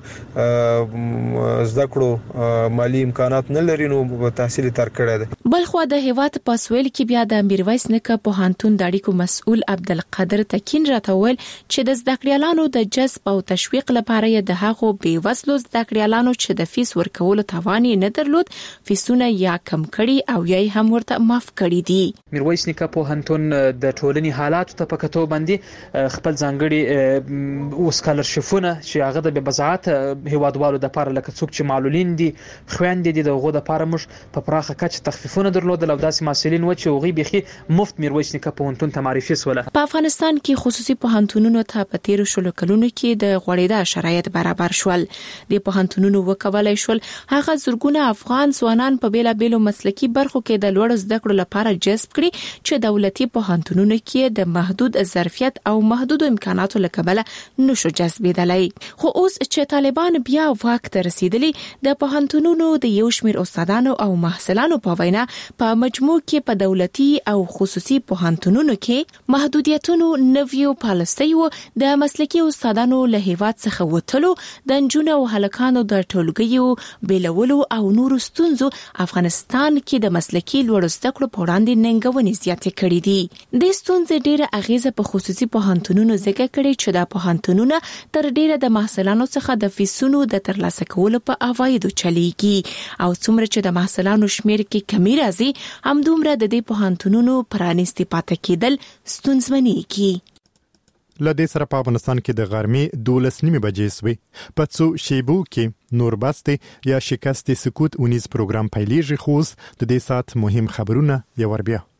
د زده کړو مالی امکانات نه لري نو تحصیل تر کړی دی. بل خو د هیواد په سویل کې بیا د میرویس نیکه پوهنتون د اړیکو مسؤل عبدالقادر تکین راته ویل چې د زده کړیالانو د جذب او تشویق لپاره د هغو بیوزلو زده کړیالانو چې د فیس ورکولو توان نه درلود فیسونه یا کم کړي او یا هم ورته معاف کړي دي. میرویس نیکه پوهنتون د ټولنې حالات ته په کتو باندې خپل ځانګړي وسکالرشفونه چې هغه د بزاعت هیوادوالو د لپاره لکه څوک چې معلولین دي، خويندې دي، دغه د لپاره موږ په پراخه کچه تخفیفونه صنفونه درلودل او داسې محصلین و چې هغوی بيخي مفت میرویس نیکه پوهنتون ته معرفي سول. په افغانستان کې خصوصي پوهنتونونو ته په تیر شلو کلونو کې د غوړېدا شرایط برابر شول. د پوهنتونونو وکولای شول هغه زرګونه افغان ځوانان په بیلابېلو مسلکي برخو کې د لوړ زده کړو لپاره جذب کړي چې دولتي پوهنتونونو کې د محدود ظرفیت او محدود امکاناتو لکبله نشو جذبېدلای. خو اوس چې طالبان بیا واک ته رسیدلي د پوهنتونونو د یو شمېر استادانو او محصلانو په وینا په مجموع کې په دولتي او خصوصي پوهنتونونو کې محدودیتونو نویو پالیسیو د مسلکي استادانو له هیواد څخه وټلو د نجونو او هلکانو د ټولګیو بیلولو او نورو ستونزو افغانستان کې د مسلکي لوړ زده کړو په وړاندې ننګونې زیاتې کړې دي. د ستونزې ډېره اغیزه په خصوصي پوهنتونونو ذکر کړي چې د پوهنتونونو تر ډېره د محصلانو څخه د فیسونو د ترلاسه کولو په اوایدو چلیږي او څومره چې د محصلانو شمیر کې کمی راځي همدومره د دې پوهنتونونو پرانیستي پاتې کېدل ستونزمنېږي. لدې سره په افغانستان کې د غرمې 12:30 بجې سوي. په څو شیبو کې نور بسته یا شکست سکوت اونیز پروګرام پیلېږي. خو د دې سات مهم خبرونه یو ور بیا.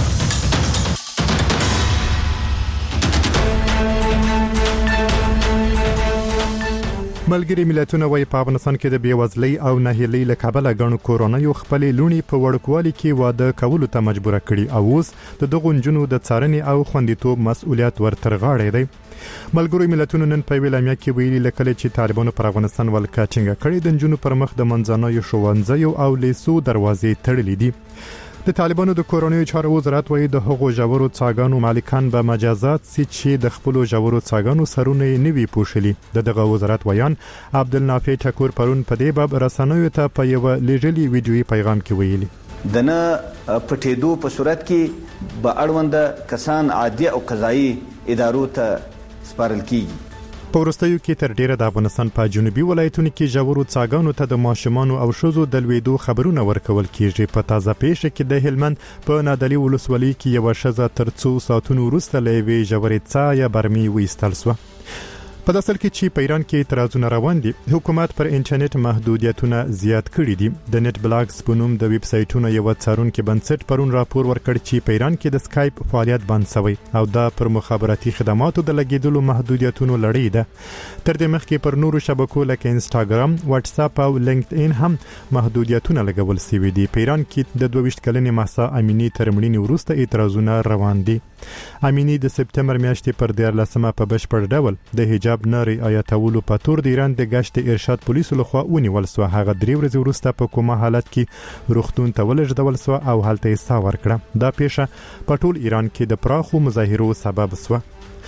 ملګری ملتونه وايي په افغانستان کې د بیوزلۍ او ناهیلۍ له کبله غنو کورونا یو خپل لونی په وړکوالي کې واده کولو ته مجبور کړي او اوس د دغو جنونو د څارنې او خوندیتوب مسؤلیت ورتر غاړې دی. ملګری ملتونه نن په ویلامیا کې ویلي لکه چې طالبانو پر افغانستان ولکه چنګ کړي د جنونو پر مخ د منځنوي ښوونځیو او لیسو دروازې تړلې دي. د طالبانو د کورونی چارو وزارت وایي د هغو ژورو څاګانو مالکان به مجازات سي چې د خپل ژورو څاګانو سرونه نوي پوښلي. دغه وزارت ویان عبدالنافع ټکور پرون په دې باب رسنیو ته په یو لېږلي ویډیويي پیغام کې ویلي د نه پټېدو په صورت کې به اړوند کسان عادي او قضایي ادارو ته سپارل کیږي. په وروستیو کې تر ډیره د افغانستان په جنوبي ولایتونو کې ژورو څاګانو ته د ماشومانو او ښځو د لویدو خبرونه ورکول کیږي. په تازه پیښه کې د هلمند په نادلي ولسوالۍ کې یو ښځه تر 2 ساعتونو وروسته له یوې ژورې څاه یا برمې وایستل شوه. په داسې حال کې چې په ایران کې اعتراضونه روان دي، حکومت پر انټرنیټ محدودیتونه زیات کړي دي. د نت بلاګز په نوم د ویب سایټونو یو څارونکي بنسټ پرون راپور ورکړ چې په ایران کې د سکایپ فعالیت بند شوی او دا پر مخابراتي خدماتو د لګیدلو محدودیتونو لړۍ ده. تر دې مخکې پر نورو شبکو لکه انسټاګرام، واتس اپ او لینکډ ان هم محدودیتونه لګول شوي دي. په ایران کې د 22 کلنې مهسا امینی تر مړینې وروسته اعتراضونه روان دي. امینی د سپتمبر میاشتې پر 14 په بشپړ ډول د حجاب نه رعایتولو په تور د ایران د گشت ارشاد پولیسو لخوا ونیول شو. هغه 3 ورځې وروسته په کومه حالت کې روغتون ته ولېږدول شو او هلته یې ساه ورکړه. دا پیښه په ټول ایران کې د پراخو مظاهرو سبب شو.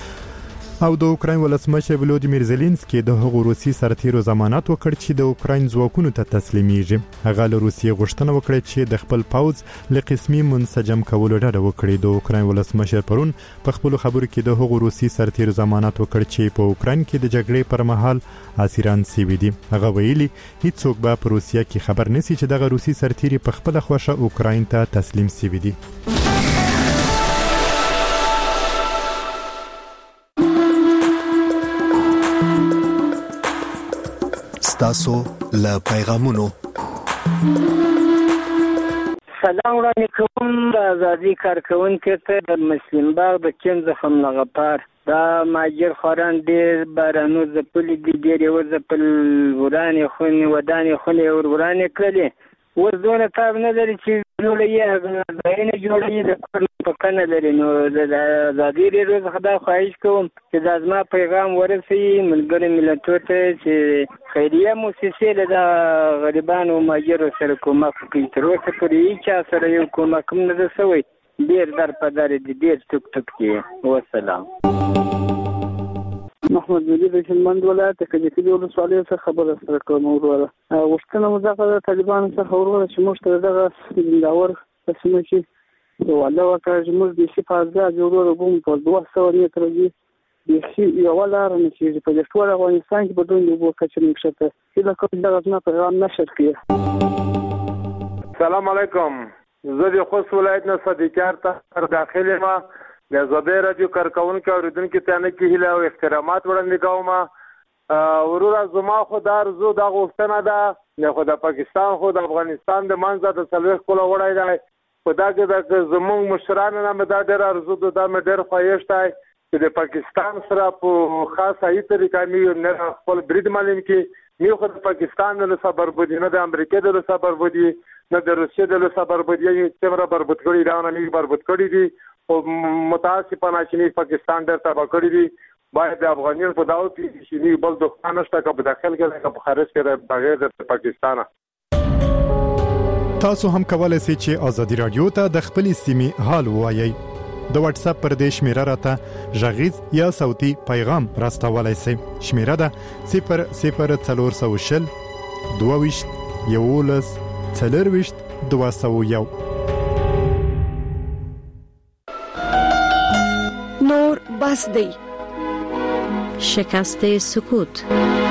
او د اوکراین ولسمشر ولودیمیر زيلنسکي د هغو روسي سرتیرو ضمانت وکړ چې د اوکراین ځواکونو ته تسلیمېږي. هغه له روسیې غوښتنه وکړه چې د خپل پوځ له قسمي منسجم کولو ډډه وکړي. د اوکراین ولسمشر پرون په خپل خبرو کې د هغو روسي سرتیرو ضمانت وکړ چې په اوکراین کې د جګړې پر مهال اسیران سوي دي. هغه ویلي هیڅوک به په روسیه کې خبر نشي چې دغه روسي سرتیري په خپل خوښه اوکراین ته تسلیم سوي دي. تاسو له پیغامونو سلام وړاندې کوم د ازادي کارکونکو ته د مسلم باغ د چین زخم لغپار دا ماجر خوران ډیر بارانو زپلې دي ډیر یو زپل ورانې خونې ودانې خونې ورانې کړلې ورزونه تاب نه لري چې جوړې ځایونه جوړې د کور په کنه لري. نو د ازادي روز خدا خواهش کوم چې د ازما پیغام ورسي ملګری ملتونو ته چې خیریه مؤسسې له غریبانو او ماجرو سره کومک کوي. تر اوسه پورې هیڅ سره یو کومک نه ده شوی. ډیر در په در دي ډیر ټک ټک کې. والسلام. محمد ولی د هلمند ولایت د کجکي ولسوالۍ څخه خبره سره کوم. وروره غوښتنه مو دغه د طالبانو څخه وروره چې موږ ته دغه زنداور قسمه چې والله وکړه چې موږ د شفاعت جوړو کوم په 200 متره دی یو لار نه چې په ټول افغانستان کې بدون یو کچې نشته چې دا کوم دغه نه پیغام نشر کړي. السلام علیکم. زه د خوست ولایت نه صدیقار ته داخله ما د زبیر رادیو کارکونکو اوریدونکو ته نه کې هیله او احترامات وړاندې کوم. ورور زما خو دار زو د غوښتنه ده خو د پاکستان خو د افغانستان د منځ د سلوخ کوله وړای دی په دا کې د زموږ مشرانو نه مدا ډېر ارزو د مې ډېر خوښ دی چې د پاکستان سره په خاصه ای طریقه مې نه خپل برید معلوم کې مې خو د پاکستان له صبر بودی نه د امریکا د صبر بودی نه د روسیې د صبر بودی چې مرا بربط کړی دا نه مې بربط کړی دي او متاسفانه چې پاکستان ډېر تباہ کړی دي باید د افغانانو په داو کې چې بل دښمن نشته که په داخل کې که په خارج کې بغیر د پاکستان. تاسو هم کولای شئ چې ازادي رادیو ته د خپل سیمې حال ووایي. د واتس اپ پر دې شمیره راته ژغیز یا صوتي پیغام راستولای شئ. شمیره ده 00440 22 11 40 201. نور بس دی. شکست سکوت.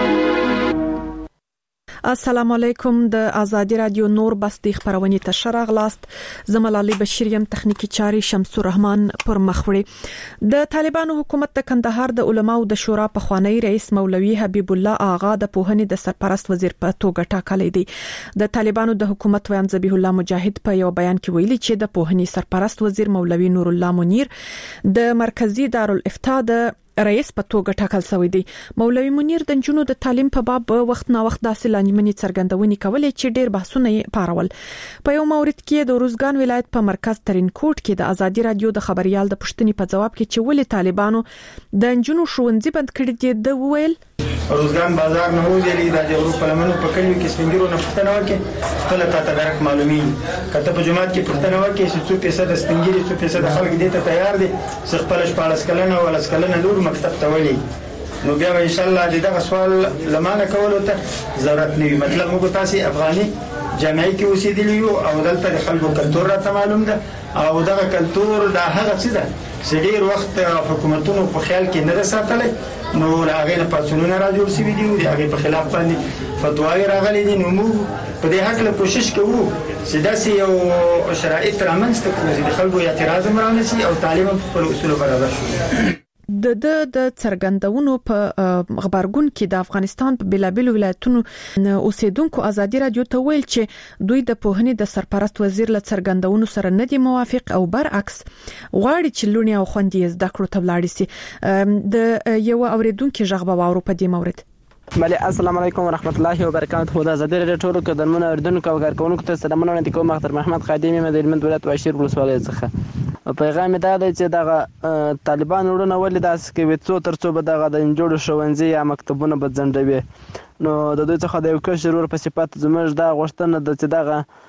السلام علیکم. د آزادی رادیو نور بستی خبرونه ته شراغلاست. زملالي بشیر یم، تخنیکی چاري شمس الرحمن پر مخوړي. د طالبانو حکومت د کندهار د علماو د شورا په خوانی رئیس مولوي حبیب الله آغا د پوهنې د سرپرست وزیر په توګه ټاکلی دی. د طالبانو د حکومت ویان ذبیح الله مجاهد په یو بیان کې ویلي چې د پوهنې سرپرست وزیر مولوي نور الله منیر د مرکزی دارالفتاء د رئیس په توګه ټاکل شوی دی. مولوي منیر د جنونو د تعلیم په باب وخت نا وخت داسې لانجمنې څرګندونې کولې چې ډېر بحثونه یې پارول. په یو مورید کې د روزګان ولایت په مرکز ترین کوټ کې د آزادي رادیو د خبريال د پښتني په جواب کې چې ولې طالبانو د جنونو ښوونځي بند کړي دي د ویل روزګان بازار نه ویلي د جوړو پلمنو په کلیو کې سپینګرو نه پښتنه وکي خپل ته درک معلومي کته په جماعت کې پښتنه وکي چې 100% سپینګری 100% خلک دې ته تیار دي چې خپل شپاړس کلنه ولا سکلنه نور مکتب ته ولي نو بیا ان شاء الله دغه سوال لمانه کولو ته ضرورت نه وي. مطلب موږ تاسو افغاني جامعي کې اوسېدلی یو او دلته د خلکو کلتور راته معلوم ده او دغه کلتور د هغه څه ده چې ډیر وخت حکومتونو په خیال کې نه ساتلی نو هغه نه پاتونونه را جوړ شي دي او هغه په خلاف باندې فتواوی راغلي دي. نو موږ په دې حق له کوشش کوو چې داسې یو شرایط رامنځته کړو چې د خلکو اعتراض مرانه شي او تعلیم په اصول برابر شي. د څرګندونو په خبرګون کې د افغانستان په بلابل ولایتونو اوسیدونکو آزادي رادیو ته ویل چې دوی د پوهنې د سرپرست وزیر له څرګندونو سره نه دي موافق او برعکس غواړي چې لونی او خوندې زده کړو ته ولاړ شي. د یو اوریدونکو ژغ به واورو په دې مورید. بله السلام علیکم ورحمت الله وبرکاته. خدا آزادی رادیو ټولو قدرمنو اوریدونکو او کارکونکو ته سلامونه وړاندې کوم. اختر محمد خادمي مې د هلمند ولایت واشیر ولسوالۍ څخه. پیغام دا دی چې دغه طالبان وروڼه ولې داسې کوي څو به دغه د جوړ ښوونځي یا مکتبونه به ځنډوي. نو د دوی څخه د یو کشر ور په صفت زموږ دا غوښتنه ده چې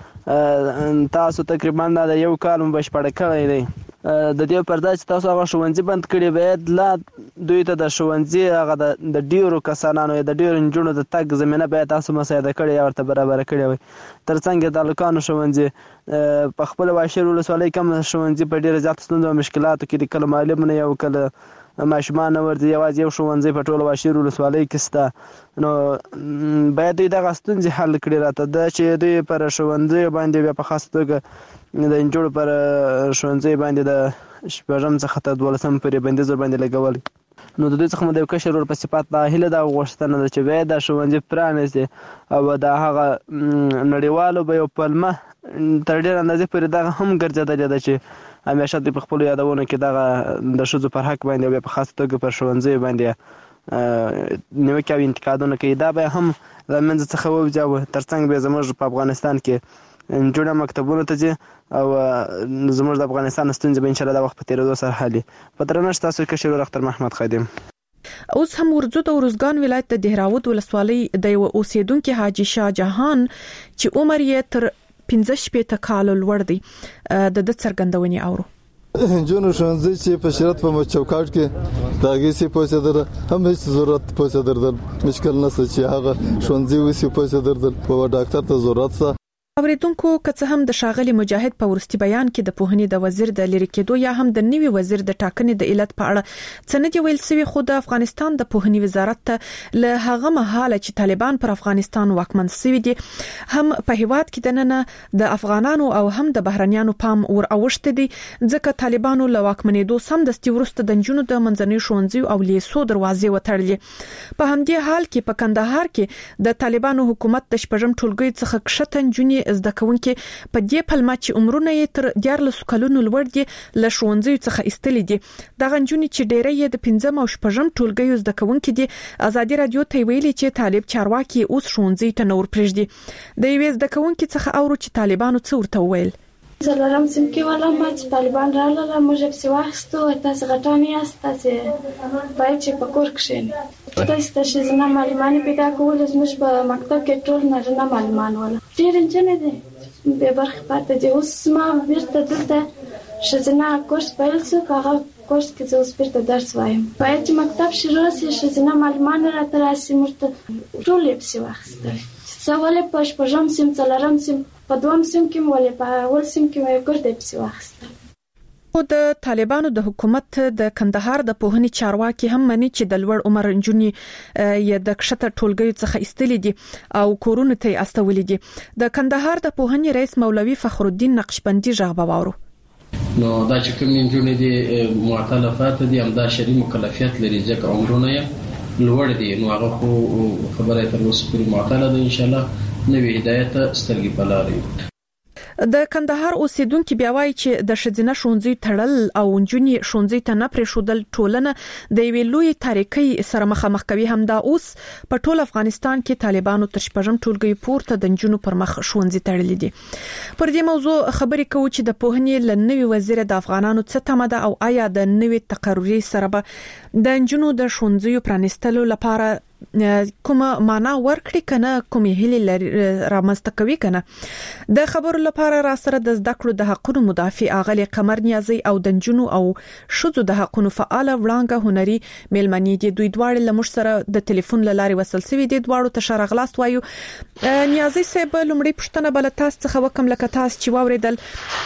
دغه تاسو تقریبا د یو کال بشپړ کړی دی د دې پردا چې تاسو هغه ښوونځي بند کړی باید لا دوی ته د ښوونځي هغه د ډیرو کسانو یا د ډیرو نجونو د تګ زمينه باید تاسو مساعده کړی یا ورته برابر کړی وي. ترڅنګ د لکانو ښوونځي په خپل واشر ولسوالۍ کوم ښوونځي په ډیره زیات ستونزو او مشکلاتو کې د کله معلم نه یو کله ماشومان ورته یوازې یو ښوونځي په ټول واشر ولسوالۍ کې سته. نو باید دوی دغه ستونزې حل کړي راته د چې دوی پر ښوونځي باندې بیا په خاص توګه د انجوړ پر ښوونځي باندې د شپږم څخه تر 12م پورې بندیز باندې لګول. نو د دوی څخه د کشر ور په صفات د هله د غوښتنه ده چې باید د ښوونځي پرانیستي او د هغه نړیوالو به یو پلمه تر ډېر اندازې پورې دغه هم ګرځېدلې ده چې همیشه د خپل یادونو کې دغه د ښځو پر حق باندې په خاص توګه پر ښوونځي باندې نیوکې او انتقادونه کوي. دا به هم له منځه څخه ووځي. ترڅنګ به زموږ په افغانستان کې جوړه مکتبونه ته ځي او زموږ د افغانستان ستونزې به ان شاء الله د وخت په تیریدو سره حل. په درنښت تاسو کشر اختر محمد خادم. اوس هم ورځو د روزګان ولایت د دهراود ولسوالۍ د یو اوسیدونکو حاجی شاه جهان چې عمر یې تر 15 کال لوړ دی د څرګندونې اورو. جنو ښوونځي چې په شرط په چوکاټ کې داګي سي پوسه در هم هیڅ ضرورت پوسه در مشکل نشته چې هغه ښوونځي وسی پوسه در په ډاکټر ته ضرورت ده. اوریدونکو که هم د شاغلي مجاهد په ورستي بیان کې د پوهنې د وزیر د لری کېدو یا هم د نوي وزیر د ټاکنې د علت په اړه څنګه ویل سوي، خو د افغانستان د پوهنې وزارت ته له هغه مهاله چې طالبان پر افغانستان واکمن سوي دي هم په هیواد کې دننه د افغانانو او هم د بهرنیانو پام ور اوښته دي، ځکه طالبانو له واکمنېدو سم د ستورسته د جنونو د منځنۍ ښوونځي او لیسو دروازې وتړلې. په همدې حال کې په کندهار کې د طالبانو حکومت د شپږم ټولګي څخه کښته جنونی زده کوونکي په دې پلمه چې عمرونه یې تر 14 کلونو لوړ دي له ښوونځي څخه ایستلې دي. د غنجونی چې ډېرې یې د 15 او 16 ټولګي زده کوونکي دي ازادي رادیو ته ویلي چې طالب چارواکي اوس ښوونځي ته نور پرېږدي. د یوې زده کوونکي څخه اورو چې طالبانو څه ورته وویل. زلرم سم کې ولا ما چې طالبان رااله موږ په واخستو تاسو غټانی است تاسو باید چې په کور کښینی تاسو چې زما معلومات پیدا کول زموږ په مکتب کې ټول نه معلومات ولا ډیر انجن دي به برخه پاتې دي. اوس ما ورته دلته شزنا کورس پیل څو هغه کورس کې زه اوس بیرته درس وایم باید چې مکتب شروع شي شزنا معلومات راته راسي مرته ټول یې په واخسته سوال په شپږم سیم څلورم سیم په دوم سیم کې ولې په اول سیم کې مې ګرځې په واخسته. او د طالبانو د حکومت د کندهار د پوهنې چارواکي هم مني چې د لوړ عمر انجونی یې د کښته ټولګي څخه ایستلې دي او کورونه ته استولې دي. د کندهار د پوهنې رئیس مولوي فخر الدین نقشبندي ژغ باورو نو دا چې کوم انجونی دي معتلفات دي هم دا شری مکلفیت لري ځکه عمرونه یې لوړ دي نو هغه خو خبره تر اوسه پورې معتله ده ان شاء الله نوې هدایت سترګې بلاري. د کندهار اوسیدونکو بیا وایي چې د شذینه ښوونځي تړل او جنونی ښوونځي ته نه پرېښودل ټولنه د ویلوي لوی تاریخي سره مخامخ کوي. هم دا اوس په ټول افغانستان کې طالبانو تر شپږم ټولګي پورته د جنونو پر مخ ښوونځي تړلي دي. پر دې موضوع خبرې کوو چې د پوهنې لنوي وزیر د افغانانو څه تمه ده او آیا د نوي تقرري سره به د جنونو د ښوونځي پرانستلو لپاره کومه معنا ورکړي کنه کومې هلي رامنځته کوي کنه. د خبرو لپاره را سره د زده کړو د حقوقو مدافع اغلی قمر نیازي او د جنونو او شذو د حقوقو فعال وړاندې هنري میلمنې دي. دوی دواړه لمر سره د ټلیفون لاري وصل سوي دي. دواړو ته شرغلاست وایو. نیازي صاحب لمړی پښتنه بل تاسو څخه وکم لکه تاسو چې واوریدل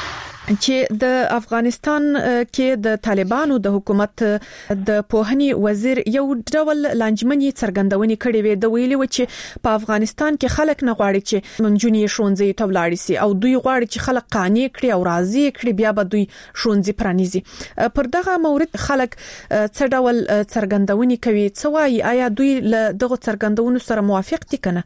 چې د افغانستان کې د طالبانو د حکومت د پوهنې وزیر یو ډول لانجمنې څرګندونې کړې وې. د ویلي و چې په افغانستان کې خلک نه غواړي چې منجونی ښوونځي ته ولاړ شي او دوی غواړي چې خلک قانع کړي او راضي کړي بیا به دوی ښوونځي پرانیزي. پر دغه مورد خلک څه ډول څرګندونې کوي؟ څه وایي؟ آیا دوی له دغه څرګندونو سره موافق دي کنه؟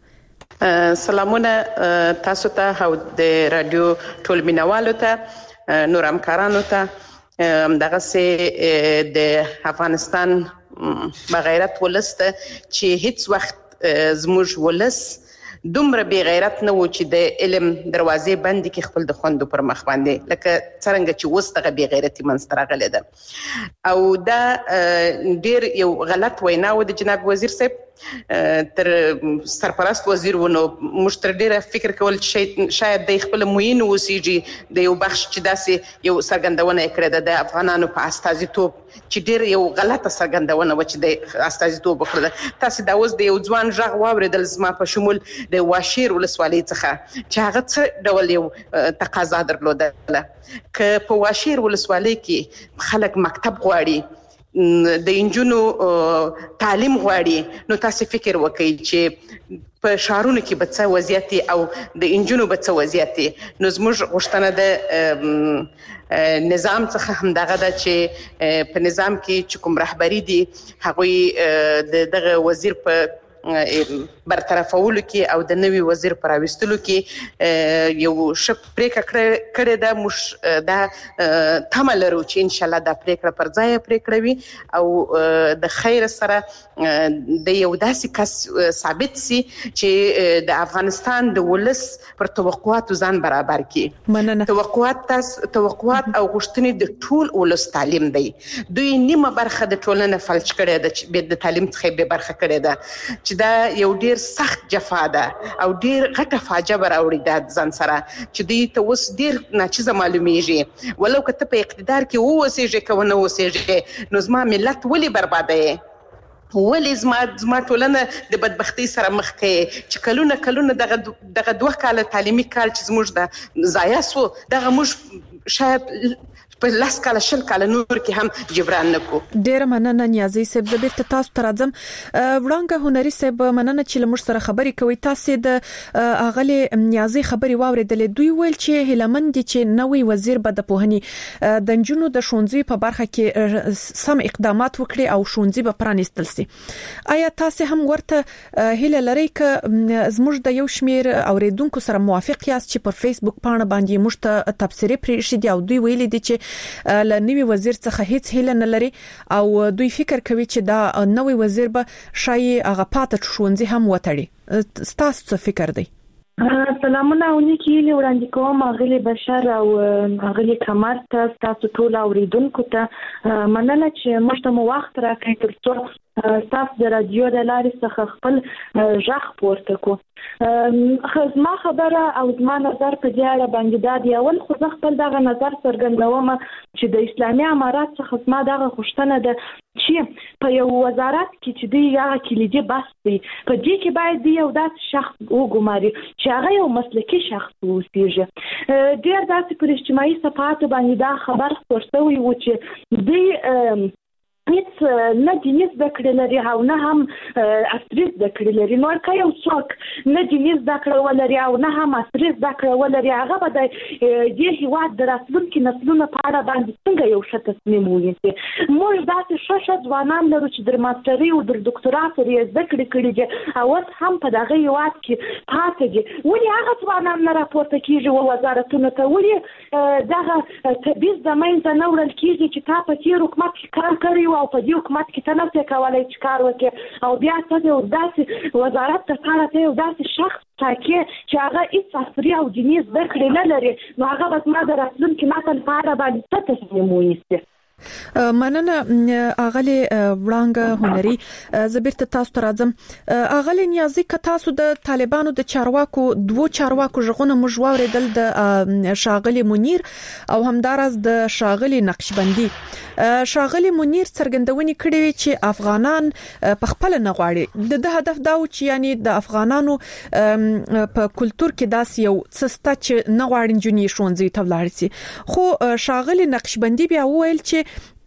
سلامونه تاسو ته او د رادیو ټول مینوالو ته نور همکارانو ته دغه سه د افغانستان بغیرت ولسته چې هیڅ وخت زموږ ولس دومره بی غیرت نه و چې د علم دروازې بندي کې خپل د خوندو پر مخ باندې لکه څنګه چې وس دغه بی غیرتی منستر غلې ده او دا ډیر یو غلط وینا و د جناب وزیر صاحب تر سرپرست وزیر ونه مشتر ډیره فکر کول چې شاید د خپل موین وسیږي د یو بخش چې داسې یو سرګندونه کړې ده د افغانانو په استازیتوب چې ډیر یو غلطه سرګندونه و چې د استازیتوب وکړه. تاسو دا اوس د یو ځوان ژغ واوریدل زما په شمول د واشیر ولسوالۍ څخه چې هغه څه ډول یو تقاضا درلوده ک په واشیر ولسوالۍ کې خلک مکتب غواړي د انجونو تعلیم غواړي نو تاسو فکر وکړئ چې په شهرونو کې به څه وضعیت او د انجونو به څه وضعیت نو زموږ غوښتنه د نظام څخه هم دغه د چې په نظام کې چې کوم رهبری دي هغه دغه وزیر په برطرفولو کې او د نوي وزیر پر راوستلو کې یو شپ پریکړه کړې ده. موږ دا تمه لرو چې ان شاء الله دا پریکړه پر ځای پریکړه وي او د خیر سره د یو داسې کس ثابت سي چې د افغانستان د ولس پر توقعاتو ځان برابر کړي. توقعات او غوښتنې د ټول ولس تعلیم دی. دوی نیمه برخه د ټولنې فلج کړي ده د تعلیم څخه به برخه کړي ده چې دا یو ډیر سخت جفا ده او ډیر غټه فاجعه راوړي د ځان سره چې دوی ته اوس ډیر ناچیزه معلومیږي. ولو که ته په اقتدار کې اوسېږې که ونه اوسېږې نو زما ملت ولې بربادوي؟ ولې زما ټولنه د بدبختی سره مخ کې چې کلونه دغه 2 کال تعلیمي کال چې زموږ د ضایع سو دغه موږ شاید په 10 کال 20 کال نور کې هم جبران نکو. ډیر مننه نیازي صاحب. زبیر ته تاسو ترازم وړاندې هنري صاحب مننه چې لمر سره خبري کوي. تاسو د اغلی نیازي خبري واوریدلې. دوی ویل چې هلمند چې نوې وزیر به د پوهنې د جنونو د شونځي په برخه کې سم اقدامات وکړي او شونځي به پرانیستل سي. آیا تاسو هم ورته هله لري ک زموږ د یو شمیر اوریدونکو سره موافق یاست چې پر فیسبوک پاڼه باندې مشته تبصره پرې شي او دوی ویل دي چې لنوي وزیر څخه هیڅ هیله نه لري او دوی فکر کوي چې دا نوې وزیر به شاید هغه پاتې شونځي هم وټړي. تاسو څه فکر دی؟ سلامونه اونیکی وړاندې کوم غلي بشر او غلي کمر ته تاسو ټول اوریدونکو ته مننه چې موږ ته وخت راکړئ ترڅو تاسو د رادیو د لارې څخه خپل ژغ پورته کو. زما خبره او زما نظر په دې اړه باندې دا دی. اول خو زه خپل دغه نظر څرګندوم چې د اسلامي امارات څخه زما دغه غوښتنه ده چې په یو وزارت کې چې دی هغه کلیدي بحث دی په دې کې باید دی یو داسې شخص وګماري چې هغه یو مسلکي شخص اوسېږي. ډېر داسې پر اجتماعي صفحاتو باندې دا خبر خپور شوی و چې دی هیڅ نه دیني زده کړې لري او نه هم عصري زده کړې لري. نو که یو څوک نه دیني زده کړه ولري او نه هم عصري زده کړه ولري هغه به د دې هېواد د راتلونکي نسلونو په اړه باندې څنګه یو ښه تصمیم ونیسي. موږ داسې ښه ځوانان لرو چې د ماسترۍ او د ډاکټرا پورې زده کړې کړي دي او اوس هم په دغه هېواد کې پاتې دي. ولې هغه ځوانان نه راپورته کېږي وزارتونو ته؟ ولې دغه تبعیض د منځه نه وړل کېږي چې تا په تېر حکومت کې کار کړی او په دې حکومت کې ته نه شې کولی چې کار وکړې او بیا ته یو داسې وزارت ته ته یو داسې شخص ټاکې چې هغه هیڅ عصري او دیني زده کړې نه لري نو هغه به زما د راتلونکي نسل په اړه باندې څه تصمیم ونیسي. مننه اغلی وړاندې هنري. زبیر ته تاسو راځم. اغلی نیازي ک تاسو د طالبانو د چارواکو دوه چارواکو ژغونه مو واوریدل د شاغلی منیر او همدارس د شاغلی نقشبندي. شاغلی منیر څرګندونې کړې چې افغانان په خپل نه غواړي. د هدف دا و چې یعنی د افغانانو په کلچر کې داس یو څستا چې نه غواړي جنې شونځي ته ولاړ شي. خو شاغلی نقشبندي بیا ویل چې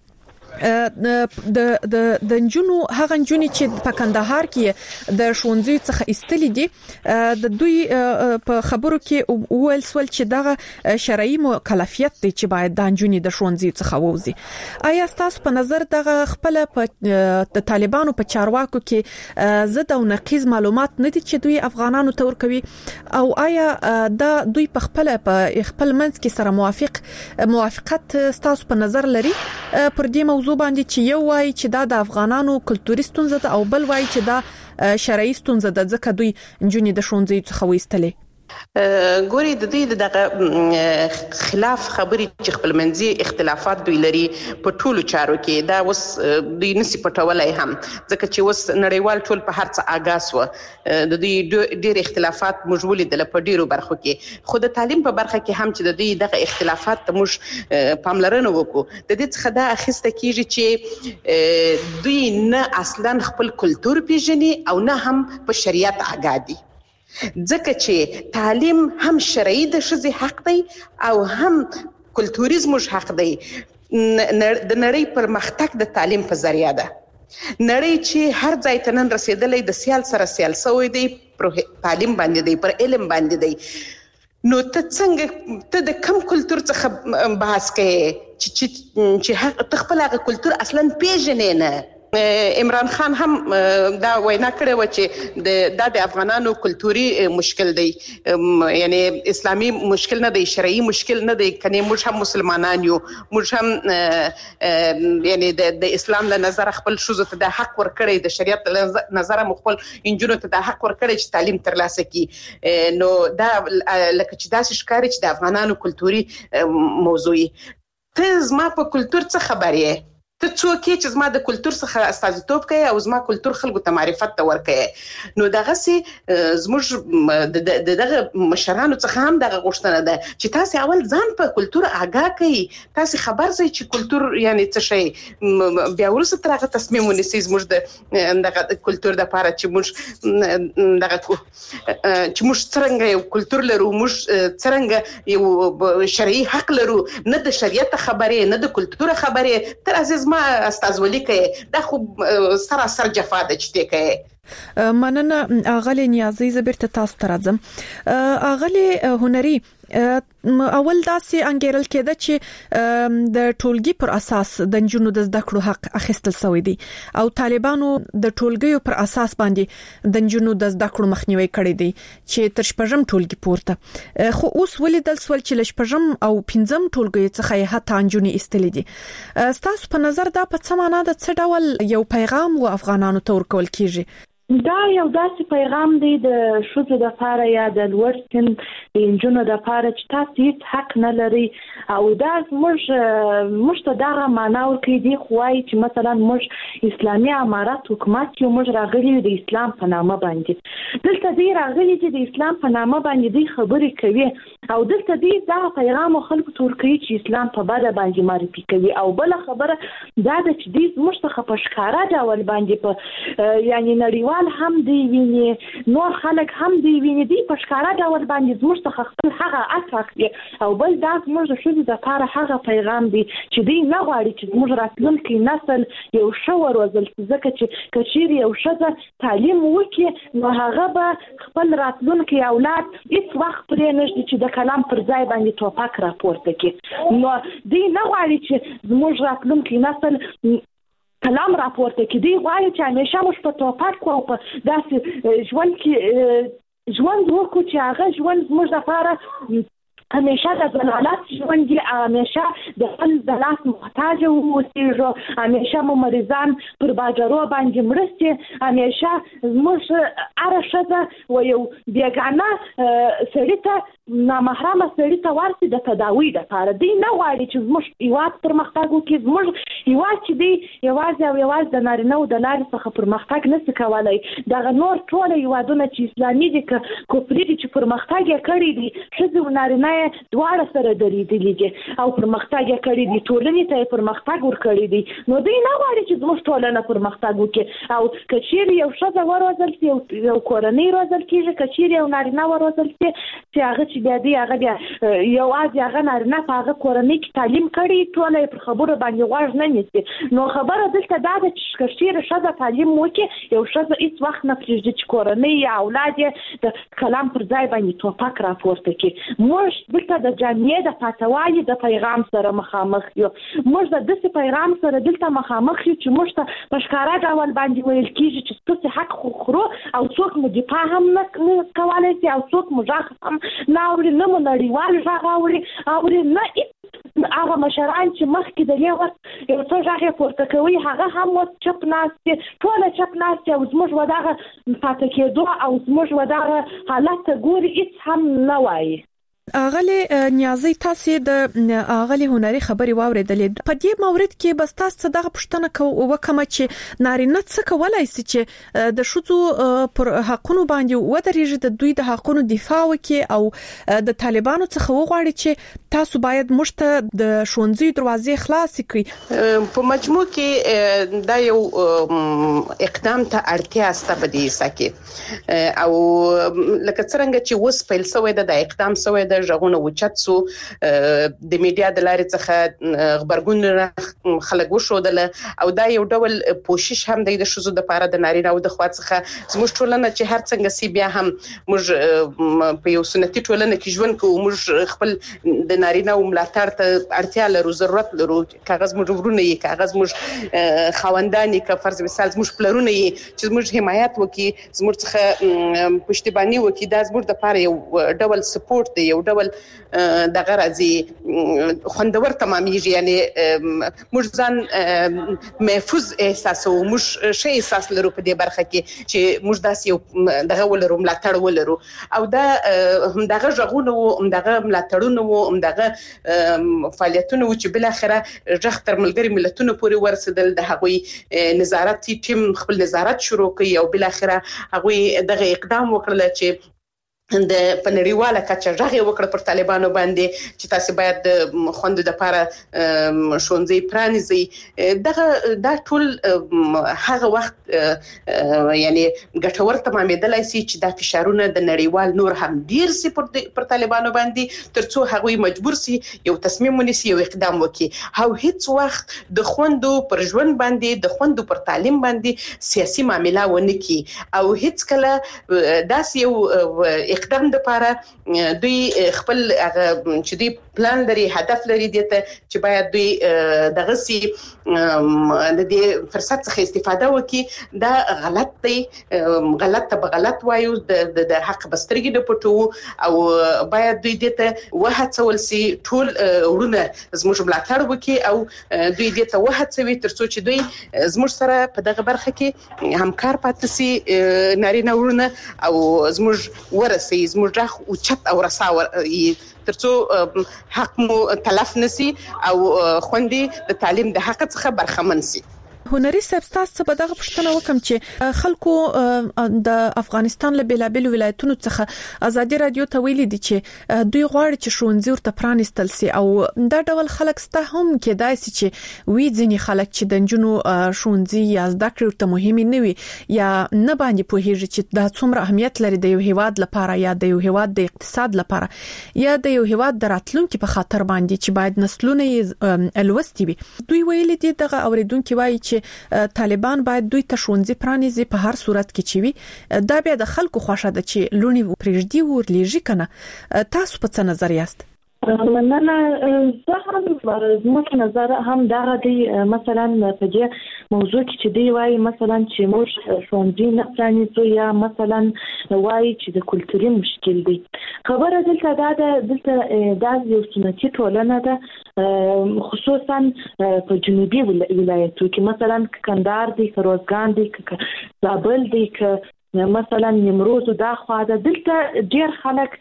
د جنونو هغه جنونی چې په کندهار کې د شونځي څخه ایستلې دي د دوی په خبرو کې ویل سول چې دغه شرعي مکلفیت دی چې باید د جنونی د شونځي څخه ووزي. آیا تاسو په نظر دغه خپل د طالبانو په چارواکو کې زده او نقیض معلومات نه دي چې دوی افغانانو ته ورکوي او آیا دا دوی په خپل منځ کې سره موافقت تاسو په نظر لري پر دې موضوع باندې چې یو وایي چې دا د افغانانو کلتوري ستونزه ده او بل وایي چې دا شرعي ستونزه ده ځکه دوی جنې د شونځي څخه وېستلې؟ ګوري د دې دغه خلاف خبري چې خپلمنځي اختلافات دوی لري په ټولو چارو کې دا اوس دوی نسی پټولای هم ځکه چې اوس نړیوال ټول په هر څه آګاس و د دوی ډېر اختلافات موږ ولیدل په ډیرو برخو کې. خو د تعلیم په برخه کې هم چې د دوی دغه اختلافات ته موږ پاملرنه وکړو د دې څخه دا اخیسته کیږي چې دوی نه اصلا خپل کلچر پیژني او نه هم په شریعت آګاه دي ځکه چې تعلیم هم شرعي د ښځې حق دی او هم کلتوریزم حق دی. د نړۍ پرمختګ د تعلیم په ذریعہ ده. نړۍ چې هر ځای ته نن رسیدلې د سیال سره سیال سوی دی پر تعلیم باندې دی پر علم باندې دی نو ته څنګه ته د کم کلچر څخه بحث کوي چې حق تخپل هغه کلچر اصلا پیژنې نه. عمران خان هم دا وینا کړې و چې د افغانانو کلتوري مشکل دی یعنی اسلامي مشکل نه دی شرعي مشکل نه دی کني موږ هم مسلمانان یو موږ هم یعنی د اسلام له نظر خپل شوزو ته د حق ورکړي د شریعت له نظر خپل انجونو ته د حق ورکړي چې تعلیم ترلاسه کړي نو دا لکه چې دا ښکاري چې د افغانانو کلتوري موضوعي ته زما په کلچر څه خبرې ته څوک چې زما د کلچر څخه استازیتوب کوي او زما کلچر خلکو ته معرفت ته ورکوي. نو دغه سي زموږ دغه مشرانو څخه هم دغه غوښتنه ده چې تاسو اول ځان په کلچر آگاه کړئ، تاسو خبر شئ چې کلچر یعنی څه شي، بیا ورسره ترغه تصمیم ونیسئ زموږ د دغه کلچر د لپاره چې موږ دغه چې موږ څنګه یو کلچر لرو، موږ څنګه یو شرعي حق لرو، نه د شریعت خبرې نه د کلچر خبرې. تر عزیز ما استازولي کوي، دا خو سراسر جفا ده چې دی کوي. مننه اغلی نیازی زبرته تاسو ته راځم. اغلی هنري اول داسې انګیرل کېده چې د ټولګي پر اساس د نجونو د زده کړو حق اخیستل شوی دی او طالبانو د ټولګیو پر اساس باندې د نجونو د زده کړو مخنیوي کړی دی چې تر شپږم ټولګي پورته. خو اوس ولیدل سول چې لشپږم او پنځم ټولګي څخه حتی نجونې ایستلې دي. تاسو په نظر دا په څه معنا ده، څه ډول یو پیغام و افغانانو ته ورکول کیږي؟ دا یو داسې پیغام دی د ښځو لپاره یا د لوړ سن د نجونو لپاره چې تاسو هیڅ حق نه لري او دا موږ ته دغه معنا ورکوي دی خو وایي چې مثلا موږ اسلامي امارات حکومت یو موږ راغلي د اسلام په نامه باندې دلته دی راغلي چې د اسلام په نامه باندې دی خبرې کوي او دلته دی دا پیغام خلکو ته ورکوي چې اسلام په بده باندې معرفي کوي. او بل خبره دا ده چې دی موږ ته په ښکارا ډول باندې په یعنی نړیوال هم دی ویني، نور خلک هم دی ویني، دی په ښکارا ډول باندې زموږ څخه خپل هغه اټاک دی. او بل دا زموږ د ښځو لپاره هغه پیغام دی چې دی نه غواړي چې زموږ راتلونکي نسل یو ښه وروزل، ځکه چې که چیرې یو ښځه تعلیم وکړي نو هغه به خپل راتلونکي اولاد هیڅ وخت پرې نږدي چې د کلام پر ځای باندې ټوپک راپورته کړي. نو دی نه غواړي چې زموږ راتلونکي نسل کلام راپورته کې دی غواړي چې همیشه موږ په توپک او په داسې ژوند کې ژوند وکړو چې هغه ژوند زموږ لپاره همیشه د ضلالت ژوند دی، همیشه د خپل ضلالت محتاج اوسېږو، همیشه مو مریضان پر باجرو باندې مرستې، همیشه زموږ هره ښځه و یو بیګانه سړي ته نامحرمه سړي ته ورسي د تداوي لپاره. دی نه غواړي چې زموږ هیواد پرمختګ وکړي، زموږ هیواد چې دی یوازې او یوازې د نارینه‌و د لارې څخه پرمختګ نشي کولی. دغه نور ټول هیوادونه چې اسلامي دي که کفري دي چې پرمختګ یې کړی دی، ښځې او نارینه دواړه سره درېدلي دي او پرمختګ یې کړی دی، ټولنې ته یې پرمختګ ورکړی دی. نو دی نه غواړي چې زموږ ټولنه پرمختګ وکړي. او که چیرې یو ښځه وروزل شي، یو کورنۍ روزل کېږي، که چیرې یو نارینه وروزل شي چې هغه چې بیا دی هغه بیا یوازې هغه نارینه په هغه کورنۍ کې تعلیم کړی، ټوله یې پر خبرو باندې غوږ نه نیسي. نو خبره دلته دا ده چې که چیرې ښځه تعلیم وکړي، یو ښځه هیڅ وخت نه پرېږدي چې کورنۍ یا اولاد یې د کلام پر ځای باندې ټوپک راپورته کړي. موږ دلته د جامعې د پاتوالي د پیغام سره مخامخ یو، موږ د داسې پیغام سره دلته مخامخ یو چې موږ ته په ښکارا ډول باندې ویل کېږي چې ستاسو حق خورو او څوک مو دفاع هم نه کولی شي او څوک مو غږ هم نه اوري، نه مو نړیوال غږ اوري، نه هغه مشران چې مخکې د دې وخت یو څه غږ یې پورته کوي هغه هم اوس چپ ناست دي، ټوله چپ ناست دي او زموږ و دغه پاتې کېدو او زموږ و دغه حالت ته ګوري هېڅ هم نه وایي. اغلی نیازی تاسو د اغلی هنري خبري واوریدلې په دې مورید کې بس تاسو دغه پښتنه وکم چې نارینه څه کولای شي چې د شذو پر حقونو باندې ودرېږي، د دوی د حقونو دفاع وکړي او د طالبانو څخه وغواړي چې تاسو باید مشته د شونځي دروازې خلاص کړئ. په مجموع کې دا یو اقدام ته اړتیا است په دې سکه او لکه څنګه چې وس پیل شوی د اقدام شوی د ژغونه وچت سو د میډیا د لارې څخه خبرګون خلک وشودل او دا یو ډول کوشش هم د شذو د لپاره د نارینه او د خوا څخه زموږ ټولنه چې هر څنګه سی بیا هم موږ په یو سنتي ټولنه کې ژوند کوو، موږ خپل د نارینه او ملاتړ ته اړتیا لرو، ضرورت لرو. کاغذ موږ ورونه یې، کاغذ موږ خوندانی که فرض مثال موږ پلرونه یې چې موږ حمایت وکړي، زموږ څخه پښتیبانی وکړي، دا زموږ د لپاره یو ډول سپورټ دی، یو ډول دغه راځي خوندور تمامېږي. یعنی موږ ځان محفوظ احساسو، موږ ښه احساس لرو په دې برخه کې چې موږ داسې یو دغه ولرو، ملاتړ ولرو. او دا همدغه ژغونه وو، همدغه ملاتړونه وو، همدغه فعالیتونه وو چې بل اخره ژغ تر ملګري ملتونو پورې ورسېدل. د هغوی نظارتي ټیم خپل نظارت شروع کړي او بل اخره هغوی دغه اقدام وکړل چې د پنړیواله کچه ژغ وکړه پر طالبانو باندې چې تاسو باید د خوندو د لپاره ښوونځي پرانیزي. دا ټول هغه وخت یعنی ګټور تمامېدلای شي چې دا فشارونه د نړیوال نور هم ډیر سي پر طالبانو باندې ترڅو هغوی مجبور سي یو تصمیم ونیسي، یو اقدام وکړي. او هیڅ وخت د خوندو پر ژوند باندې، د خوندو پر تعلیم باندې سیاسي معامله ونه کړي او هیڅ کله داسې یو اقدام د لپاره دوی خپل چې دوی پلان لري، هدف لري دته چې باید دوی دغه سي د دې فرصت څخه استفاده وکړي. دا غلط دی، غلط ته غلط وایو، د حق بسترګي د پټو او باید دوی دته وهڅول سي ټول ورونه زموږ ملاتړ وکړي او دوی دته وهڅوي ترڅو چې دوی زموږ سره په دغه برخه کې همکار پاتې سي نارینه ورونه او زموږ ورسي زموږ اوچت او رساور ترڅو حق مو تلف نسی او خوندې د تعلیم د حق څخه برخمن سي. هنري صاحب تاسو په دغه پوښتنه وکم چې خلکو د افغانستان له بیلابل ولایتونو څخه ازادي رادیو ته ویلي دي چې دوی غواړي چې ښوونځي ورته پرانیستل سي او دا ډول خلک سته هم کېدای سي چې وی ځینی خلک چې د جنونو ښوونځي یا زده کړې ورته مهمه نه وي یا نه باندې پوهیږي چې دا څومره اهمیت لري د یو هیواد لپاره یا د یو هیواد د اقتصاد لپاره یا د یو هیواد د راتلونکو په خاطر باندې چې باید نسلونه یې الوستي وي. دوی ویلي دي دغه اوریدونکو وایي چې طالبان باید دوی ته ښوونځي پرانیزي په هر صورت کې چې وي. دا بیا د خلکو خوښه ده چې لونی پرېږدي ورلېږي کنه. تاسو په څه نظر یاست؟ مننه. زه هم زموږ نظر هم دغه دی. مثلا په دې موضوع کې چې دی وایي مثلا چې موږ ښوونځي نه پرانیزو یا مثلا وایي چې د کلتوري مشکل دی. خبره دلته دا یو سنتي ټولنه ده خصوصا په جنوبي ولایتو کې مثلا کندهار دی، روزګان دی، زابل دی، مثلا نیمروز دا خو دلته ډیر خلک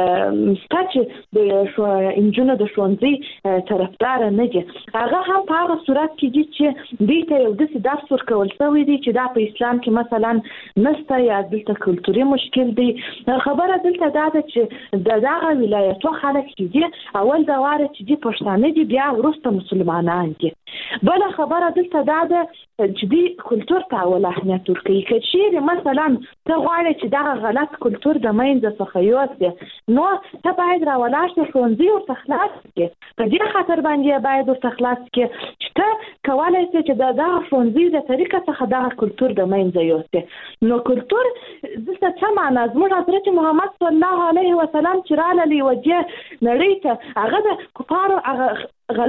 ستاسو د انجونو د ښوونځي طرفدار نه دي. هغه هم په هغه صورت کې دي چې دوی ته یو داسې درس ورکول شوی دی چې دا په اسلام کې مثلا نسته یا دلته کلتوري مشکل دی. خبره دلته دا ده چې دغه ولایتو خلک چې دي اول دا واره چې دي پښتانه دي بیا وروسته مسلمانان دي. بل خبره دلته دا ده چې دي کلتور ته اول اهمیت ورکوي. که چیرې مثلا ته غواړې چې دغه غلط کلتور د منځه څخه یوسې نو ته باید راولاړ شې ښوونځي ورته خلاص کړې. په دې خاطر باندې باید ورته خلاص کړې چې ته کولی شې چې دغه ښوونځي د طریقه څخه دغه کلتور د منځه یوسې. نو کلتور دلته څه معنا؟ زموږ حضرت محمد صلی الله علیه وسلم چې راغلی وجه نړۍ ته هغه د کفارو هغه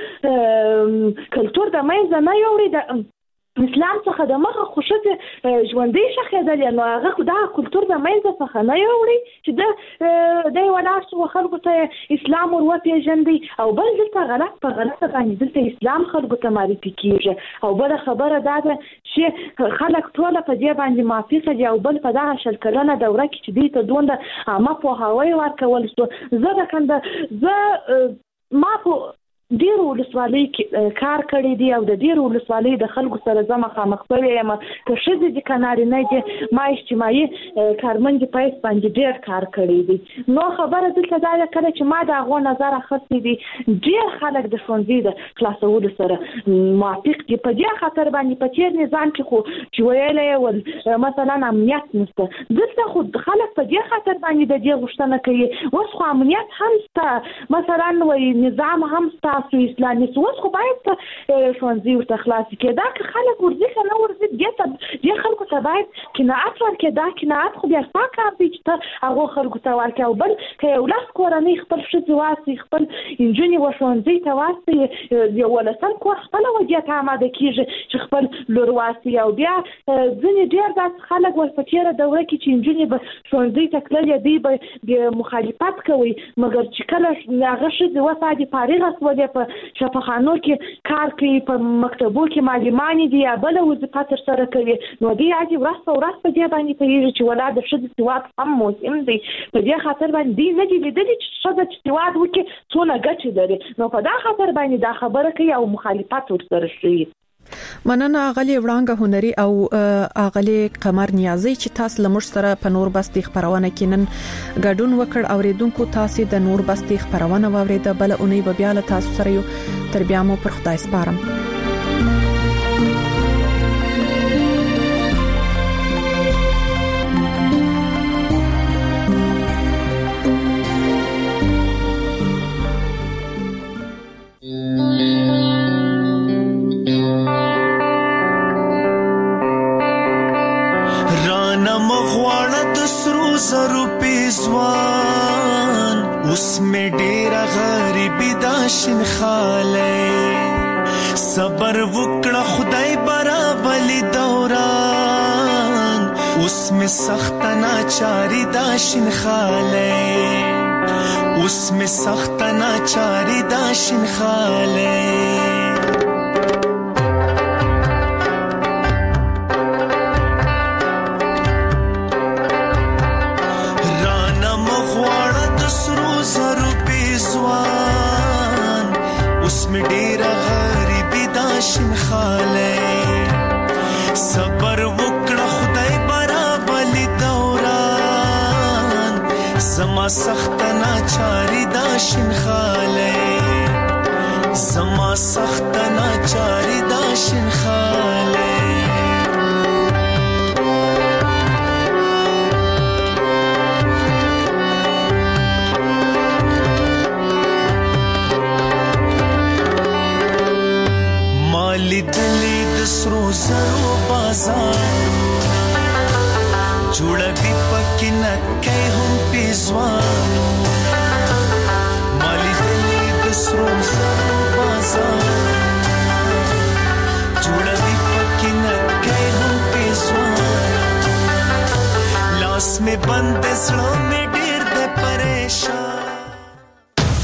غلط کلتور د منځه نه یوړي. اسلام څخه د مخه خوشته ژوندۍ شخېدل نو هغه دا کلتور د منځ څخه نه یوړي چې د ولاړ خلکو ته اسلام ور وپیژندي او بل دلته غلط په غلطه باندې دلته اسلام خلکو ته معرفي کیږي. او بل خبره دا ده چې خلک ټول په دې باندې موافقه دي او بل په دغه شل کلنه دوره کې چې دوی ته دومره عامه پوهاوی ورکول شو. ما په ډیر ولسوالۍ کار کړی دی او د ډیر ولسوالۍ د خلکو سره زما خامخ شوی یم. که ښځې دي که نارینه دي ما اجتماعي کارمندې په حیث باندې ډیر کار کړی دی. نو خبره دلته دا ده کله چې ما د هغو نظر اخیستی دی ډیر خلک د ښوونځي د خلاصولو سره موافق دي. په دې خاطر باندې په تېر نظام کې خو چې ویلی یې مثلا امنیت نشته، دلته خو خلک په دې خاطر باندې د دې غوښتنه کوي. اوس خو امنیت هم شته، مثلا وایي نظام هم شته، خاص اسلامي سوس خو باید ښوونځي ورته خلاص کړي دا که خلک ورځي کنه ورځي دې خلکو ته باید قناعت ورکړي دا قناعت خو بیا ستا کار دی چې ته هغو خلکو ته ورکړي او بل که یو لاس کورنۍ خپل ښځې واسي خپل نجونې ښوونځي ته واسي یو ولسم کور خپله وضعیت آماده کېږي چې خپل لور واسي او بیا ځینې ډېر داسې خلک ول په تېره دوره کې چې نجونې به ښوونځي ته تللې دوی به مخالفت کوي مګر چې کله هغه ښځې وسادي فارغه شولې په شفاخانو کې کار کوي په مکتبو کې معلمانې دي یا بله وظیفه ترسره کوي نو دوی یوازې ورځ په ورځ په دې باندې پوهېږي چې ولا د ښځې سواد هم مهم دی په دې خاطر باندې دوی نه دي لیدلي چې ښځه چې سواد وکړي څونه ګټې لري نو په دا خاطر باندې دا خبره کوي او مخالفت ورسره شوي. مننه اغلی وړانګه هنري او اغلی قمر نیازي چې تاسو لمر سره په نور بستي خبرونه کینن ګډون وکړ اوریدونکو تاسو د نور بستي خبرونه واوریده بل اونۍ به بیا له تاسو سره یو تر بیا مو پر خدای سپارم. زرو پیزوان اس میں ډیره غریبی داشن خاله صبر وکړه خدای برابلی دوران اس میں سخت ناچاری داشن خاله اس میں سخت ناچاری داشن خاله صبر وکړه خدای برابلی دوران زما سخت ناچاری داشن خاله زما سخت ناچاری داشن خاله مالی دلی دسرو زرو بازار جوړه دی پکې نه کوي هم پیزوان